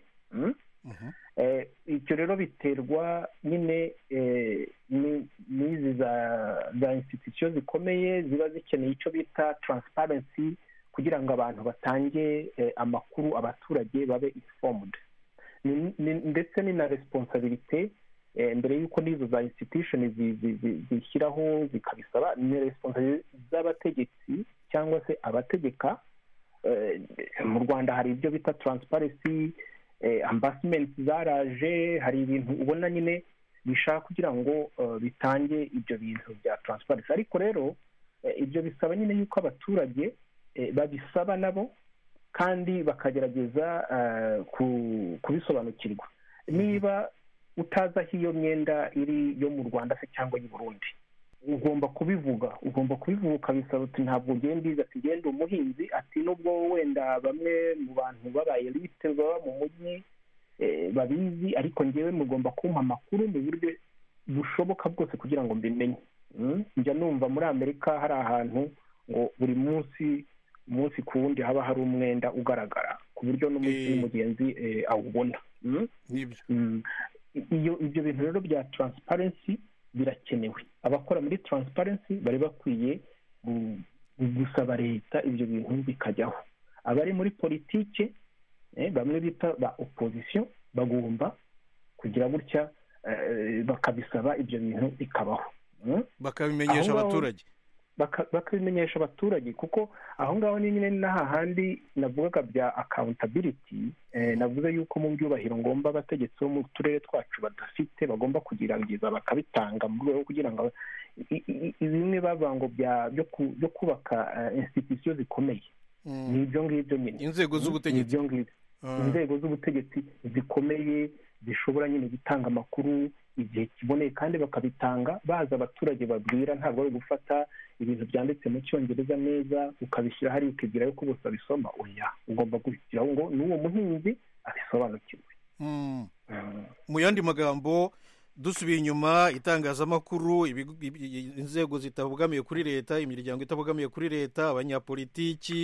Icyo rero biterwa nyine n'izi za institution zikomeye ziba zikeneye icyo bita transparency, kugira ngo abantu batange amakuru, abaturage babe informed. Ndetse ni na responsabilité mbere y'uko n'izo za institution zishyiraho zikabisaba, ni responsabilité z'abategetsi cyangwa se abategeka. Mu Rwanda hari ibyo bita transparency ambassadors zaraje, hari ibintu ubona nyine bishaka kugira ngo bitange ibyo bintu bya transparency. Ariko rero ibyo bisaba nyine yuko abaturage babisaba nabo kandi bakagerageza kubisobanukirwa. Niba utazi aho iyo myenda iri yo mu Rwanda se cyangwa y'u Burundi, ugomba kubivuga ukabisaba uti ntabwo ngenda ati ngenda umuhinzi, ati nubwo wenda bamwe mu bantu babaye elite baba mu mujyi babizi, ariko ngewe mugomba kumpa amakuru mu buryo bushoboka bwose kugira ngo mbimenye. Njya numva muri Amerika hari ahantu ngo buri umunsi ku wundi haba hari umwenda ugaragara ku buryo n'umugenzi awubona. Ibyo bintu rero bya transparency birakenewe. Abakora muri transparency bari bakwiye gusaba leta ibyo bintu bikajyaho. Abari muri politike bamwe bita ba opposition bagomba kugira gutya bakabisaba ibyo bintu bikabaho, bakabimenyesha abaturage. Bakabimenyesha abaturage, kuko aho ngaho ni nyine n'ahandi navugaga bya accountability. Navuze yuko mu byubahiro ngomba abategetsi bo mu turere twacu badafite bagomba kugerageza bakabitanga mu rwego kugira ngo bimwe bavuga ngo byo kubaka institution zikomeye. Ni ibyo ngibyo nyine inzego z'ubutegetsi zikomeye zishobora nyine gutanga amakuru igihe kiboneye, kandi bakabitanga baza abaturage babwira. Ntabwo ari gufata ibintu byanditse mu cyongereza neza ukabishyira hariya ukibwira yuko bose babisoma. Oya, ugomba gushyiraho ngo n'uwo muhinzi abisobanukirwe. Mu yandi magambo, dusubiye inyuma, itangazamakuru, inzego zitabogamiye kuri leta, imiryango itabogamiye kuri leta, abanyapolitiki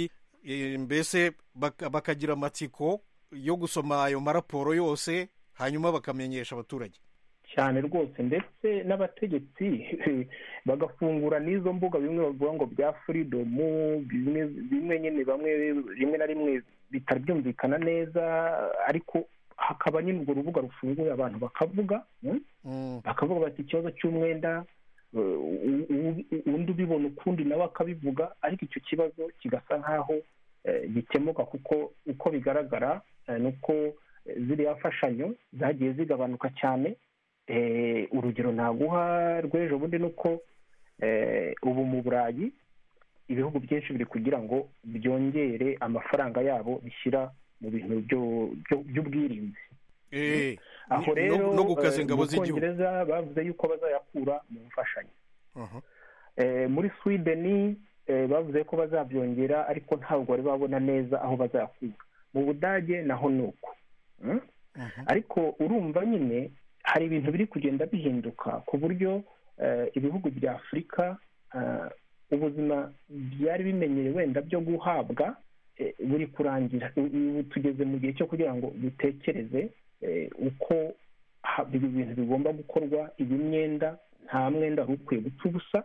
mbese bakagira amatsiko yo gusoma ayo maraporo yose hanyuma bakamenyesha abaturage cyane rwose, ndetse n'abategetsi bagafungura n'izo mbuga bimwe bavuga ngo bya furidomu, bimwe nyine bamwe rimwe na rimwe bitabyumvikana neza, ariko hakaba nyine urwo rubuga rufunguye abantu bakavuga bati ikibazo cy'umwenda, undi ubibona ukundi nawe akabivuga, ariko icyo kibazo kigasa nk'aho gikemuka, kuko uko bigaragara ni uko ziriya mfashanyo zagiye zigabanuka cyane. Urugero naguha rw'ejo bundi ni uko ubu mu Burayi ibihugu byinshi biri kugira ngo byongere amafaranga yabo bishyira mu bintu by'ubwirinzi, aho rero no gukaza ingabo z'igihugu. mu Bwongereza bavuze yuko bazayakura mu mfashanyo, muri Sweden bavuze ko bazabyongera ariko ntabwo bari babona neza aho bazayakura. Mu Budage naho ni uko, ariko urumva nyine hari ibintu biri kugenda bihinduka ku buryo ibihugu bya Afurika ubuzima byari bimenyereye wenda byo guhabwa buri kurangira. Ubu tugeze mu gihe cyo kugira ngo dutekereze uko ibi bintu bigomba gukorwa. Iyi myenda, nta mwenda wari ukwiye gupfa ubusa.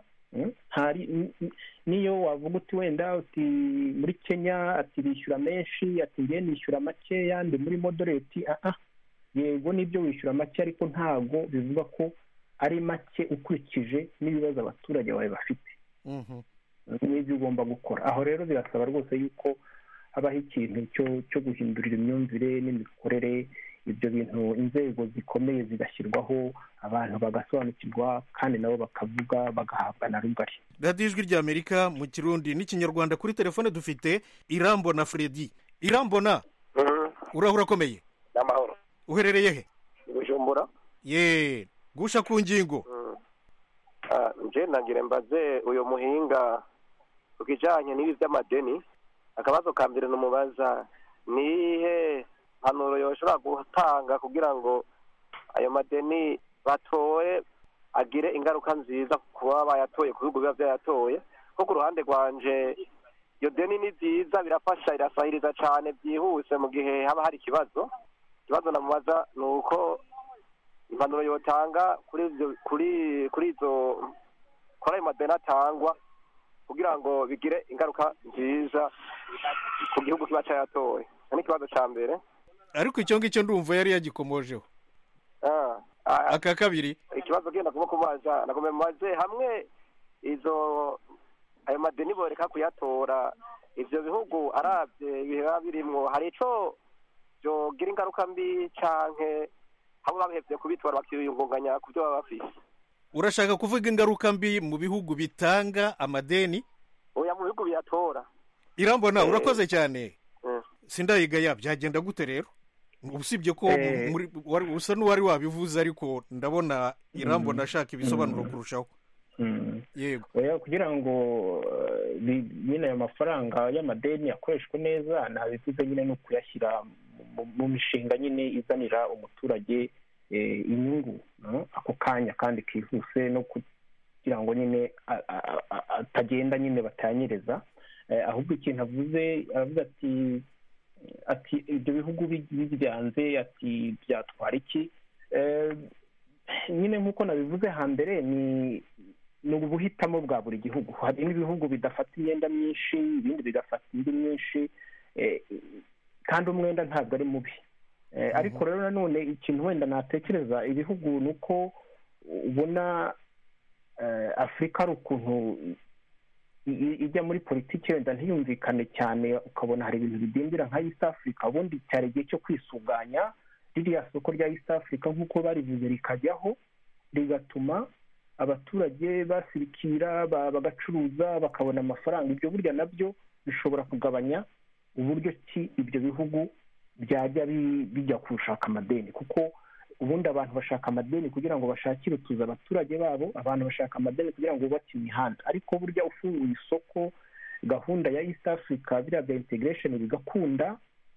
Niyo wavuga uti wenda uti muri Kenya ati bishyura menshi, ati ngiye nishyura makeya, ndi muri moderate, yego nibyo wishyura make, ariko ntabwo bivuga ko ari make ukurikije n'ibibazo abaturage bawe bafite. N'ibyo ugomba gukora. Aho rero birasaba rwose yuko habaho ikintu cyo guhindurira imyumvire n'imikorere. Ibyo bintu inzego zikomeye zigashyirwaho, abantu bagasobanukirwa kandi nabo bakavuga, bagahabwa na rugari. radiyo ijwi ry'Amerika mu Kirundi n'Ikinyarwanda. Kuri telefone dufite Irambona Fredy. Irambona, urahura akomeye? N'amahoro. Uherereye he? Bujumbura. Ye, gusha ku ngingo. Nje nagire mbaze uyo muhinga ukijanye n'ibi by'amadeni. Akabazo ka mbere numubaza nihe hanuro yoshobora gutanga kugira ngo ayo madeni batoye agire ingaruka nziza kuba bayatoye ku bihugu biba byayatoye. Ko ku ruhande rwanje iyo deni ni nziza, birafasha, irasahiriza cyane byihuse mu gihe haba hari ikibazo namubaza ni uko impanuro yotanga kuri ayo madeni atangwa kugira ngo bigire ingaruka nziza ku gihugu kiba cyayatoye. Ni ikibazo cya mbere, ariko icyo ngicyo ndumva yari yagikomojeho. Aka kabiri ikibazo genda kuba kubaza nakomemubaze hamwe ayo madeni boreka kuyatora, ivyo bihugu aravye biba birimwo hari ico byogira ingaruka mbi canke hamwe babihevye kubitora bakiyungunganya ku byo baba bafise. Urashaka kuvuga ingaruka mbi mu bihugu bitanga amadeni? Oya, mu bihugu biyatora. Irambona, urakoze cyane. Sindayigaya, byagenda gute rero? Usibye ko usa n'uwari wabivuze, ariko ndabona Irambona ashaka ibisobanuro kurushaho. Yego. Kugira ngo nyine ayo mafaranga y'amadeni akoreshwe neza, nabivuze nyine no kuyashyira mu mishinga nyine izanira umuturage inyungu ako kanya kandi kihuse, no kugira ngo nyine atagenda nyine batanyereza. Ahubwo ikintu avuze ati ibyo bihugu bibyanze, ati byatwara iki? Nyine nk'uko nabivuze hambere, ni ubuhitamo bwa buri gihugu. Hari n'ibihugu bidafata imyenda myinshi, ibindi bigafata indi myinshi, kandi umwenda ntabwo ari mubi. Ariko rero nanone ikintu wenda natekereza ibihugu ni uko ubona Afurika ari ukuntu ijya muri politiki wenda ntiyumvikane cyane, ukabona hari ibintu bidindira nka East Africa. Ubundi cyari igihe cyo kwisuganya, ririya soko rya East Africa nk'uko barivuze rikajyaho, rigatuma abaturage basirikira, bagacuruza, bakabona amafaranga. Ibyo burya nabyo bishobora kugabanya uburyo ki ibyo bihugu byajya bijya gushaka amadeni, kuko ubundi abantu bashaka amadeni kugira ngo bashakire utuza abaturage babo, abantu bashaka amadeni kugira ngo bubake imihanda. Ariko burya ufunguye isoko, gahunda ya East Africa, biriya bya integration bigakunda,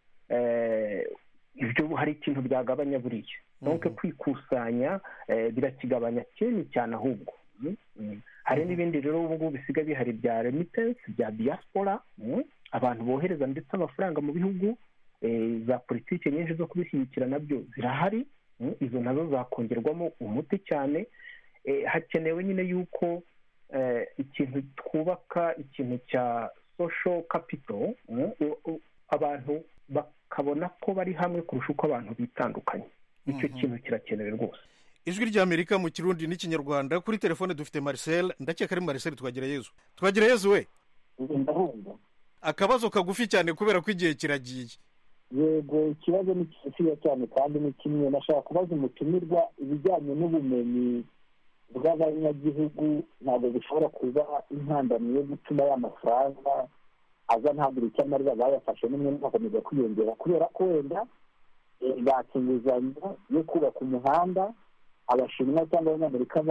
ibyo hari ikintu byagabanya buriya. Donc kwikusanya birakigabanya cyane ahubwo. hari n'ibindi rero ubu ngubu bisigaye bihari bya remittance bya diaspora, abantu bohereza ndetse amafaranga mu bihugu, za politiki nyinshi zo kubishyigikira nabyo zirahari, izo nazo zakongerwamo umuti cyane. Hakenewe nyine yuko ikintu twubaka ikintu cya social capital, abantu bakabona ko bari hamwe kurusha uko abantu bitandukanye. Icyo kintu kirakenewe rwose. Ijwi ry'Amerika mu Kirundi n'Ikinyarwanda. Kuri telefone dufite Marcel, ndakeka ari Marcel Twagirayezu we. Akabazo kagufi cyane kubera ko igihe kiragiye. Yego, ikibazo ni kigufiya cyane kandi ni kimwe. Nashaka kubaza umutumirwa ibijyanye n'ubumenyi bw'abanyagihugu ntabwo bishobora kuba intandamyi yo gutuma y'amafaranga aza ntagura icyo amarira bayafashe n'umwe bakomeza kwiyongera, kubera ko wenda baka inguzanyo yo kubaka umuhanda, abashinwa cyangwa abanyamerika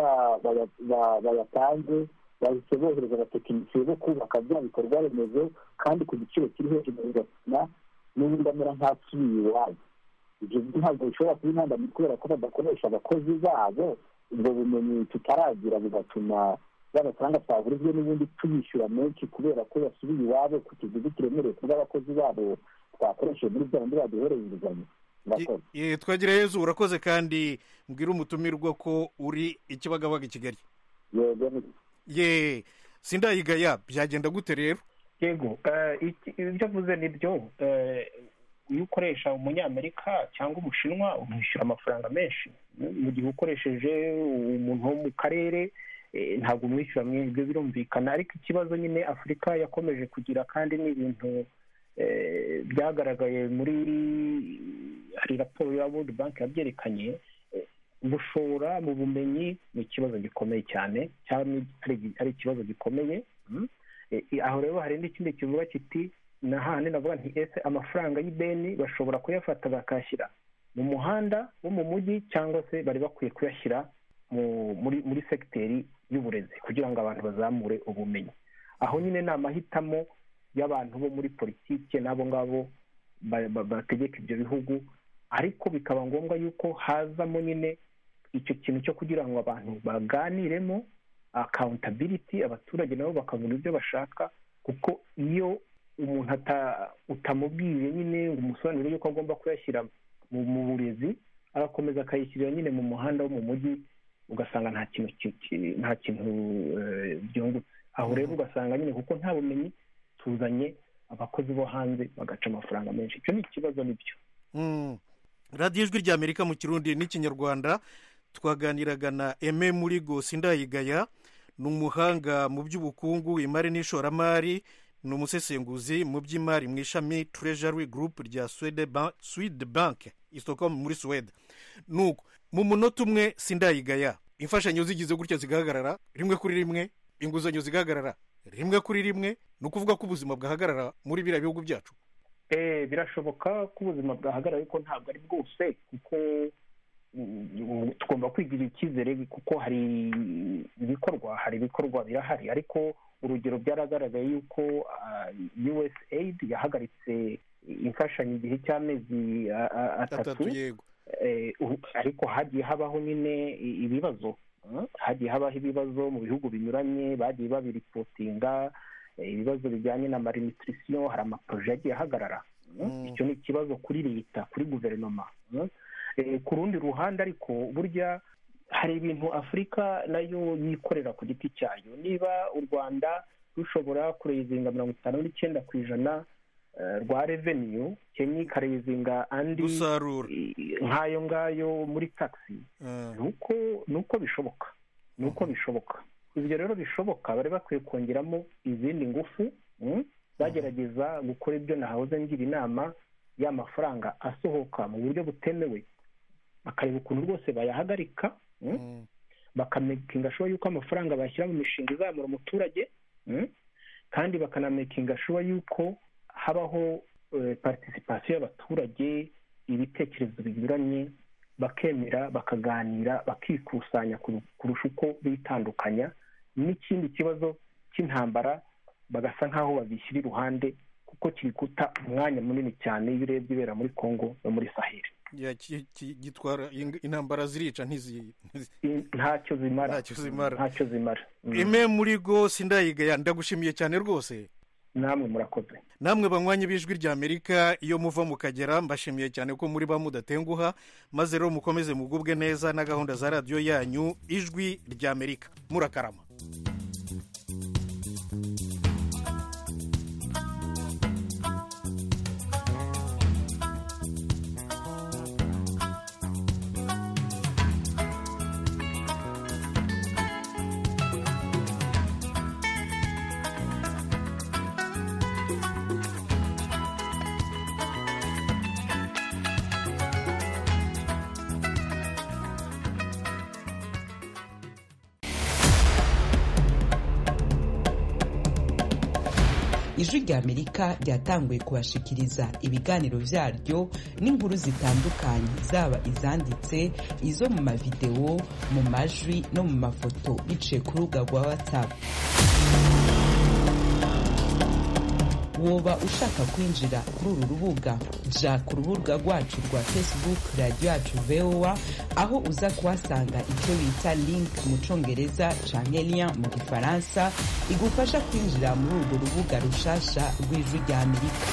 bayatanze, bahise bohereza abatekinisiye bo kubaka bya bikorwa remezo kandi ku giciro kiri hejuru, bigatuma n'ubundi amera nk'asubiye iwabo. ibyo ntabwo bishobora kuba intandamyi kubera ko badakoresha abakozi babo. ubwo bumenyi tutaragira bigatuma y'amafaranga twagurizwe n'ubundi tubishyura menshi kubera ko yasubiye iwabo ku kiguzi kiremereye kubw'abakozi babo twakoresheje muri bya bindi baduhereye inguzanyo. Twagirayezu urakoze kandi mbwira umutumirwa ko uri Ikibagabaga i Kigali. Yego. Sindayigaya, byagenda gute rero? Yego, ibyo avuze nibyo. Iyo ukoresha umunyamerika cyangwa umushinwa umwishyura amafaranga menshi. Mu gihe ukoresheje umuntu wo mu karere ntabwo umwishyura mwinshi, ibyo birumvikana. Ariko ikibazo nyine Afurika yakomeje kugira kandi ni ibintu byagaragaye muri hari raporo ya World Bank yabyerekanye, gushora mu bumenyi ni ikibazo gikomeye cyane, cyane ari ikibazo gikomeye. Aho rero hari n'ikindi kivuga kiti nahandi navuga nti ese amafaranga y'ideni bashobora kuyafata bakashyira mu muhanda wo mu mujyi cyangwa se bari bakwiye kuyashyira muri segiteri y'uburezi kugira ngo abantu bazamure ubumenyi. Aho nyine ni amahitamo y'abantu bo muri politiki n'abo ngabo bategeka ibyo bihugu, ariko bikaba ngombwa yuko hazamo nyine icyo kintu cyo kugira ngo abantu baganiremo accountability, abaturage nabo bakabona ibyo bashaka, kuko iyo umuntu utamubwiye nyine ngo umusobanurire yuko agomba kuyashyira mu burezi, agakomeza akayishyirira nyine mu muhanda wo mu mujyi, ugasanga nta kintu byungutse. Aho rero ugasanga nyine kuko nta bumenyi tuzanye abakozi bo hanze bagaca amafaranga menshi. Icyo ni ikibazo nibyo. Radiyo Ijwi ry'Amerika mu Kirundi n'Ikinyarwanda twaganiraga na Aime Murigo Sindayigaya, ni umuhanga mu by'ubukungu, imari n'ishoramari, ni umusesenguzi mu by'imari mu ishami Treasury Group rya Swedbank i Stockholm muri Sweden. Nuko mu munota umwe Sindayigaya, imfashanyo zigize gutya zigahagarara rimwe kuri rimwe, inguzanyo zigahagarara rimwe kuri rimwe, ni ukuvuga ko ubuzima bwahagarara muri biriya bihugu byacu? Birashoboka ko ubuzima bwahagarara, ariko ntabwo ari bwose, kuko tugomba kwigirira icyizere kuko hari ibikorwa birahari. Ariko urugero byaragaragaye yuko USAID yahagaritse imfashanyo igihe cy'amezi atatu, ariko hagiye habaho nyine ibibazo, mu bihugu binyuranye, bagiye babiripotinga ibibazo bijyanye na malnutrition, hari amaporoje yagiye ahagarara. Icyo ni ikibazo kuri leta, kuri guverinoma. Ku rundi ruhande ariko burya hari ibintu Afurika nayo yikorera ku giti cyayo. Niba u Rwanda rushobora kurezinga 59% rwa revenue, Kenya ikarezinga andi nk'ayo ngayo muri taxi, nuko bishoboka. Ibyo rero bishoboka, bari bakwiye kongeramo izindi ngufu, bagerageza gukora ibyo nahoze ngira inama y'amafaranga asohoka mu buryo butemewe, bakareba ukuntu rwose bayahagarika, bakamakinga sure yuko amafaranga bashyira mu mishinga izamura umuturage, kandi bakanamakinga sure yuko habaho participation y'abaturage, ibitekerezo binyuranye, bakemera, bakaganira, bakikusanya kurusha uko bitandukanya. N'ikindi kibazo cy'intambara bagasa nk'aho babishyira iruhande, kuko kiri guta umwanya munini cyane iyo urebye ibera muri Congo no muri Sahel. gitwara intambara zirica ntacyo zimara ime muri go sindayigaya ndagushimiye cyane rwose. namwe murakoze. namwe banywanyi b'ijwi rya Amerika iyo muva mukagera mbashimiye cyane ko muri bamudatenguha, maze rero mukomeze mugubwe neza na gahunda za radiyo yanyu ijwi rya Amerika. Murakarama. ijwi rya Amerika ryatanguye kubashikiriza ibiganiro vyaryo n'inkuru zitandukanye, zaba izanditse, izo mu mavideo, mu majwi no mu mafoto biciye ku rubuga rwa WhatsApp. woba ushaka kwinjira kuri uru rubuga, ja ku rubuga rwacu rwa Facebook radio yacu VOA, aho uza kuhasanga icyo bita link mu congereza canke lien mu gifaransa igufasha kwinjira muri urwo rubuga rushasha rw'ijwi rya Amerika.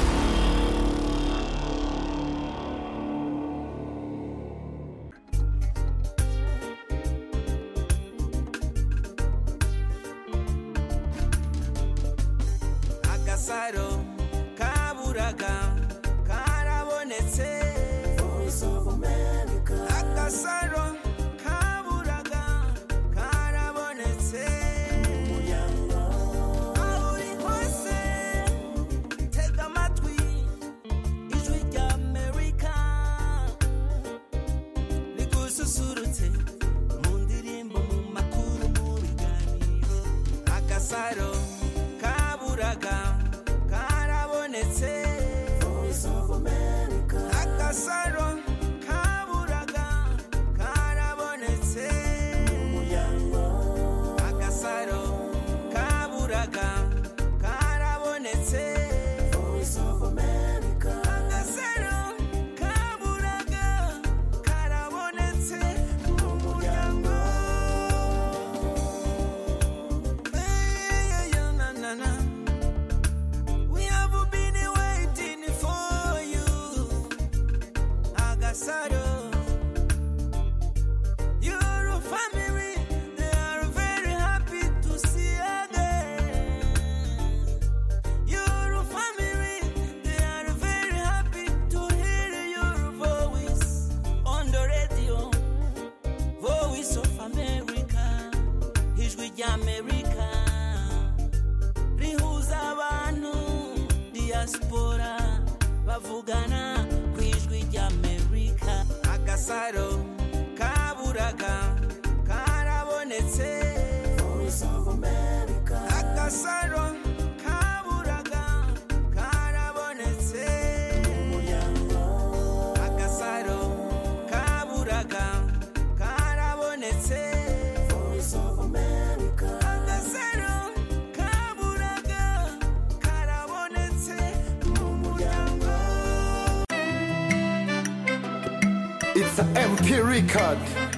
It's an MP record.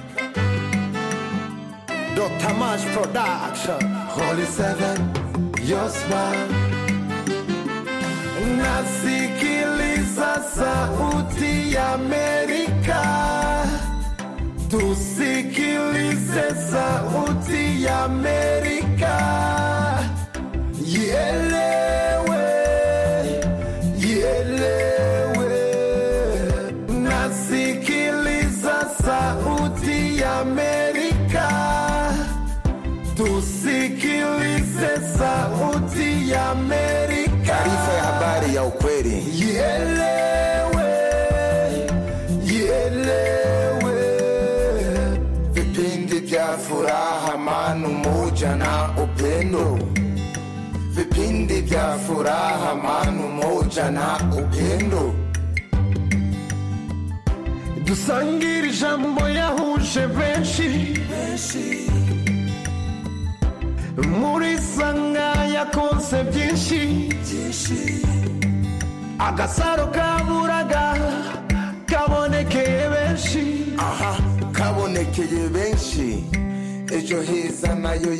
Dr. Mash Production. Holy Seven, your smile. Nasikiliza sauti ya Amerika. Tusikilize sauti ya Amerika. Ielewe, ielewe. Nasikiliza sauti ya Amerika. Tusikilize sauti ya Amerika. Taarifa ya habari ya ukweli. Ielewe, ielewe. Vipindi vya furaha, amani, umoja na upendo. Vipindi vya furaha, amani, umoja na upendo. Dusangire ijambo yahuje benshi. Muri sanga yakonse byinshi. Agasaro kaburaga kabone yatekeye benshi ejo heza nayo